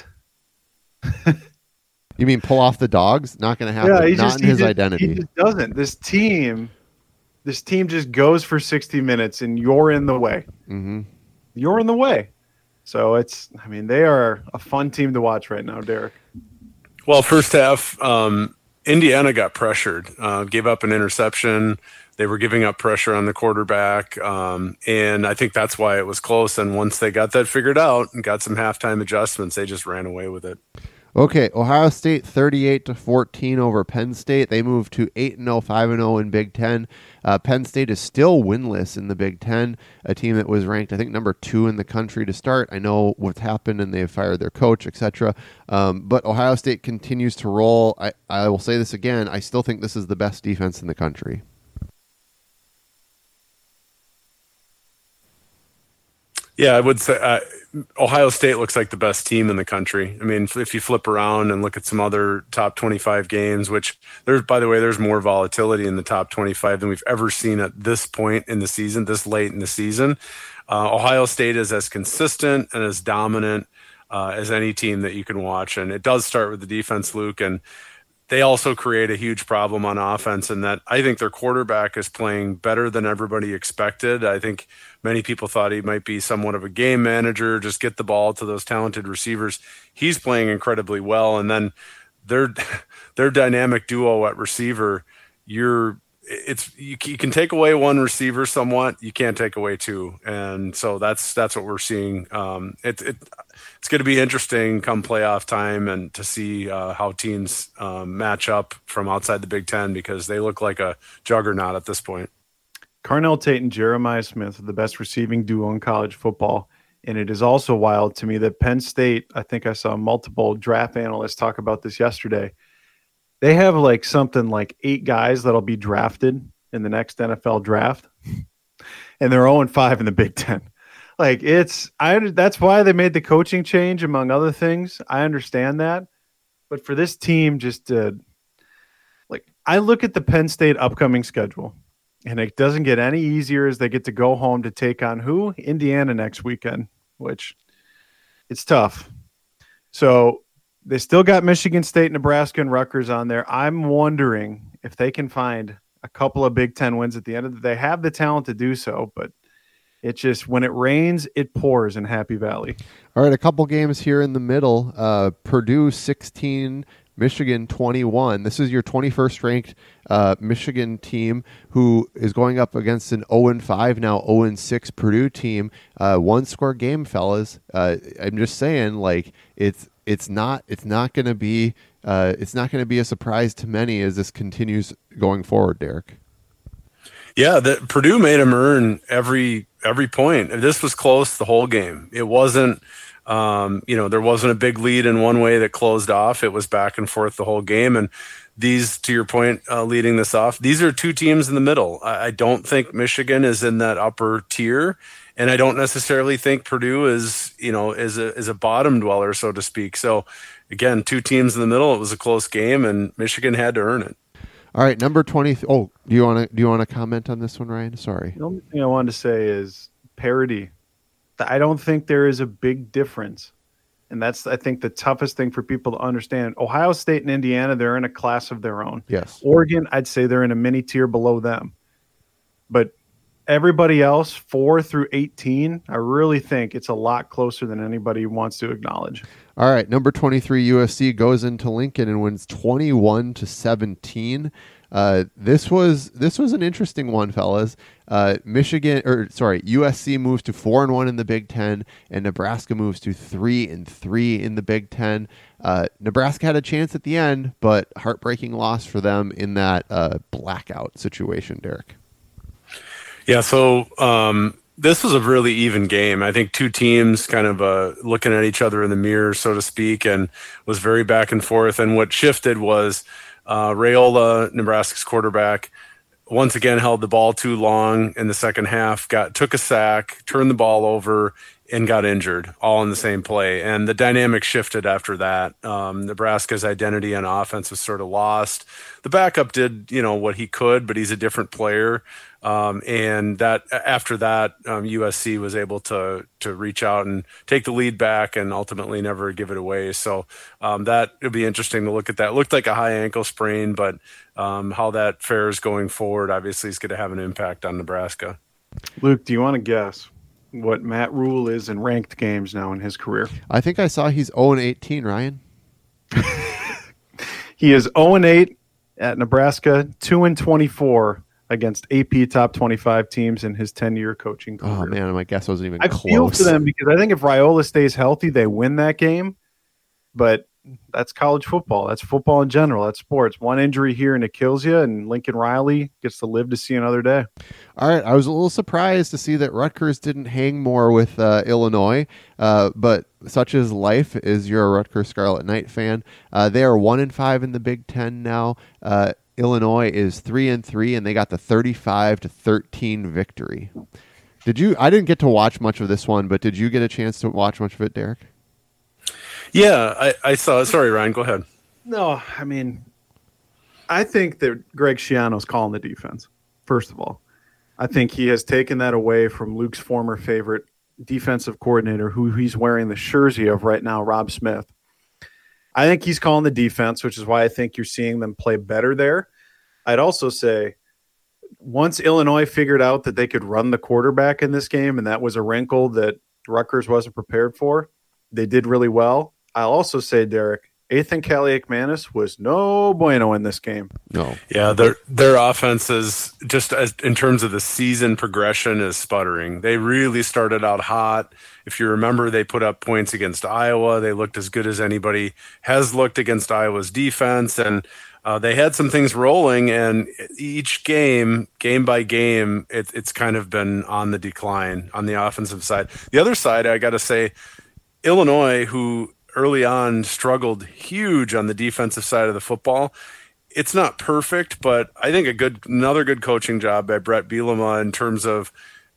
You mean pull off the dogs? Not going to happen. Yeah, not in his identity. He just doesn't. This team just goes for 60 minutes, and you're in the way. Mm-hmm. You're in the way. So they are a fun team to watch right now, Derek. Well, first half, Indiana got pressured, gave up an interception. They were giving up pressure on the quarterback, and I think that's why it was close. And once they got that figured out and got some halftime adjustments, they just ran away with it. Okay, Ohio State 38-14 over Penn State. They moved to 8-0, 5-0 in Big Ten. Penn State is still winless in the Big Ten, a team that was ranked, I think, number 2 in the country to start. I know what's happened, and they've fired their coach, etc. But Ohio State continues to roll. I will say this again. I still think this is the best defense in the country. Yeah, I would say Ohio State looks like the best team in the country. I mean, if you flip around and look at some other top 25 games, which there's more volatility in the top 25 than we've ever seen at this point in the season, this late in the season. Ohio State is as consistent and as dominant as any team that you can watch. And it does start with the defense, Luke, and they also create a huge problem on offense, and that I think their quarterback is playing better than everybody expected. I think many people thought he might be somewhat of a game manager, just get the ball to those talented receivers. He's playing incredibly well, and then their dynamic duo at receiver, you can take away one receiver somewhat, you can't take away two, and so that's what we're seeing. It's going to be interesting come playoff time and to see how teams match up from outside the Big Ten, because they look like a juggernaut at this point. Carnell Tate and Jeremiah Smith are the best receiving duo in college football. And it is also wild to me that Penn State, I think I saw multiple draft analysts talk about this yesterday. They have something like 8 guys that'll be drafted in the next NFL draft. And they're 0-5 in the Big Ten. That's why they made the coaching change, among other things. I understand that. But for this team, I look at the Penn State upcoming schedule, and it doesn't get any easier as they get to go home to take on who? Indiana next weekend, which it's tough. So they still got Michigan State, Nebraska, and Rutgers on there. I'm wondering if they can find a couple of Big Ten wins at the end of the day. They have the talent to do so, but it's just when it rains, it pours in Happy Valley. All right, a couple games here in the middle. Purdue 16, Michigan 21. This is your 21st ranked Michigan team who is going up against an 0-5, now 0-6 Purdue team. One-score game, fellas. I'm just saying, it's not going to be a surprise to many as this continues going forward, Derek. Yeah, Purdue made them earn every point. This was close the whole game. It wasn't, there wasn't a big lead in one way that closed off. It was back and forth the whole game. And these, to your point, leading this off, these are two teams in the middle. I don't think Michigan is in that upper tier, and I don't necessarily think Purdue is a bottom dweller, so to speak. So again, two teams in the middle. It was a close game, and Michigan had to earn it. All right, number 20. Oh, do you want to comment on this one, Ryan? Sorry. The only thing I wanted to say is parity. I don't think there is a big difference. And that's, I think, the toughest thing for people to understand. Ohio State and Indiana, they're in a class of their own. Yes. Oregon, I'd say they're in a mini tier below them. But everybody else, 4 through 18, I really think it's a lot closer than anybody wants to acknowledge. All right, number 23 USC goes into Lincoln and wins 21-17. This was an interesting one, fellas. USC moves to 4-1 in the Big Ten, and Nebraska moves to 3-3 in the Big Ten. Nebraska had a chance at the end, but heartbreaking loss for them in that blackout situation, Derek. Yeah, so this was a really even game. I think two teams kind of looking at each other in the mirror, so to speak, and was very back and forth. And what shifted was Raiola, Nebraska's quarterback, once again held the ball too long in the second half, took a sack, turned the ball over, and got injured all in the same play. And the dynamic shifted after that. Nebraska's identity on offense was sort of lost. The backup did, what he could, but he's a different player. And that after that, USC was able to reach out and take the lead back and ultimately never give it away. So that would be interesting to look at that. It looked like a high ankle sprain, but how that fares going forward obviously is going to have an impact on Nebraska. Luke, do you want to guess what Matt Rule is in ranked games now in his career? I think I saw he's 0-18, Ryan. He is 0-8 at Nebraska, 2-24 against AP top 25 teams in his 10-year coaching career. Oh, man, my guess wasn't even I close. feel for them because I think if Raiola stays healthy, they win that game. But that's college football. That's football in general. That's sports. One injury here and it kills you, and Lincoln Riley gets to live to see another day. All right, I was a little surprised to see that Rutgers didn't hang more with Illinois, but such is life. Is you're a Rutgers Scarlet Knight fan? They are 1-5 in the Big Ten now. Illinois is 3-3, and they got the 35-13 victory. I didn't get to watch much of this one, but did you get a chance to watch much of it, Derek? Yeah, I saw it. Sorry, Ryan, go ahead. No, I think that Greg Schiano's calling the defense, first of all. I think he has taken that away from Luke's former favorite defensive coordinator, who he's wearing the jersey of right now, Rob Smith. I think he's calling the defense, which is why I think you're seeing them play better there. I'd also say once Illinois figured out that they could run the quarterback in this game, and that was a wrinkle that Rutgers wasn't prepared for, they did really well. I'll also say, Derek, Ethan Kaliakmanis was no bueno in this game. No. Yeah, their offense is just in terms of the season progression is sputtering. They really started out hot. If you remember, they put up points against Iowa. They looked as good as anybody has looked against Iowa's defense, and they had some things rolling. And each game by game, it's kind of been on the decline on the offensive side. The other side, I got to say, Illinois, who early on struggled huge on the defensive side of the football. It's not perfect, but I think another good coaching job by Brett Bielema in terms of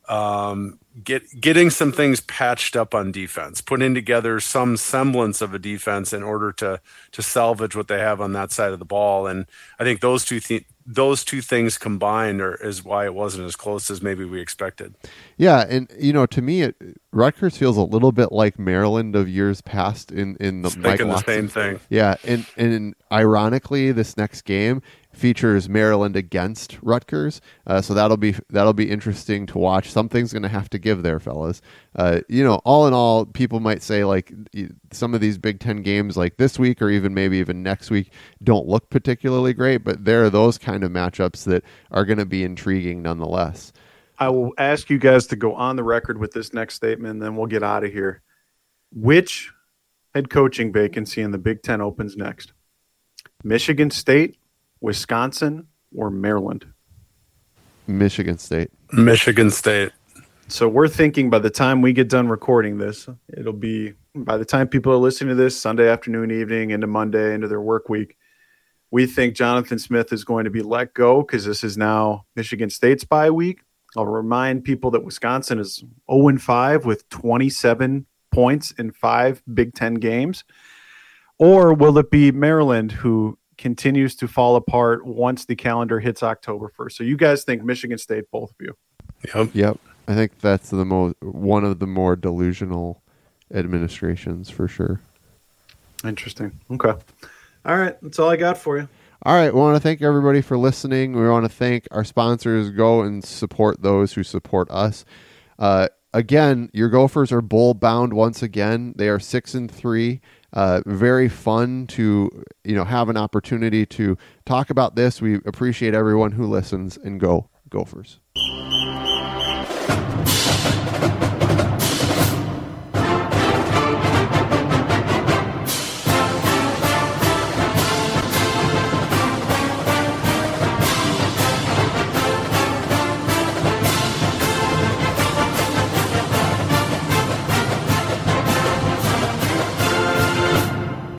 getting some things patched up on defense, putting together some semblance of a defense in order to salvage what they have on that side of the ball. And I think those two things combined is why it wasn't as close as maybe we expected. Yeah, and to me, Rutgers feels a little bit like Maryland of years past in the Mike Watson. The same thing. Yeah, and ironically, this next game features Maryland against Rutgers, so that'll be interesting to watch. Something's going to have to give there, fellas. All in all, people might say like some of these Big Ten games, like this week or maybe even next week, don't look particularly great, but there are those kind of matchups that are going to be intriguing nonetheless. I will ask you guys to go on the record with this next statement, and then we'll get out of here. Which head coaching vacancy in the Big Ten opens next? Michigan State, Wisconsin, or Maryland? Michigan State. Michigan State. So we're thinking by the time we get done recording this, it'll be by the time people are listening to this Sunday afternoon, evening, into Monday, into their work week. We think Jonathan Smith is going to be let go because this is now Michigan State's bye week. I'll remind people that Wisconsin is 0-5 with 27 points in 5 Big Ten games. Or will it be Maryland who continues to fall apart once the calendar hits October 1st. So you guys think Michigan State, both of you? Yep. I think that's one of the more delusional administrations for sure. Interesting. Okay. All right. That's all I got for you. All right. We want to thank everybody for listening. We want to thank our sponsors. Go and support those who support us. Again, your Gophers are bowl bound once again. They are 6-3. Very fun to have an opportunity to talk about this. We appreciate everyone who listens, and go Gophers.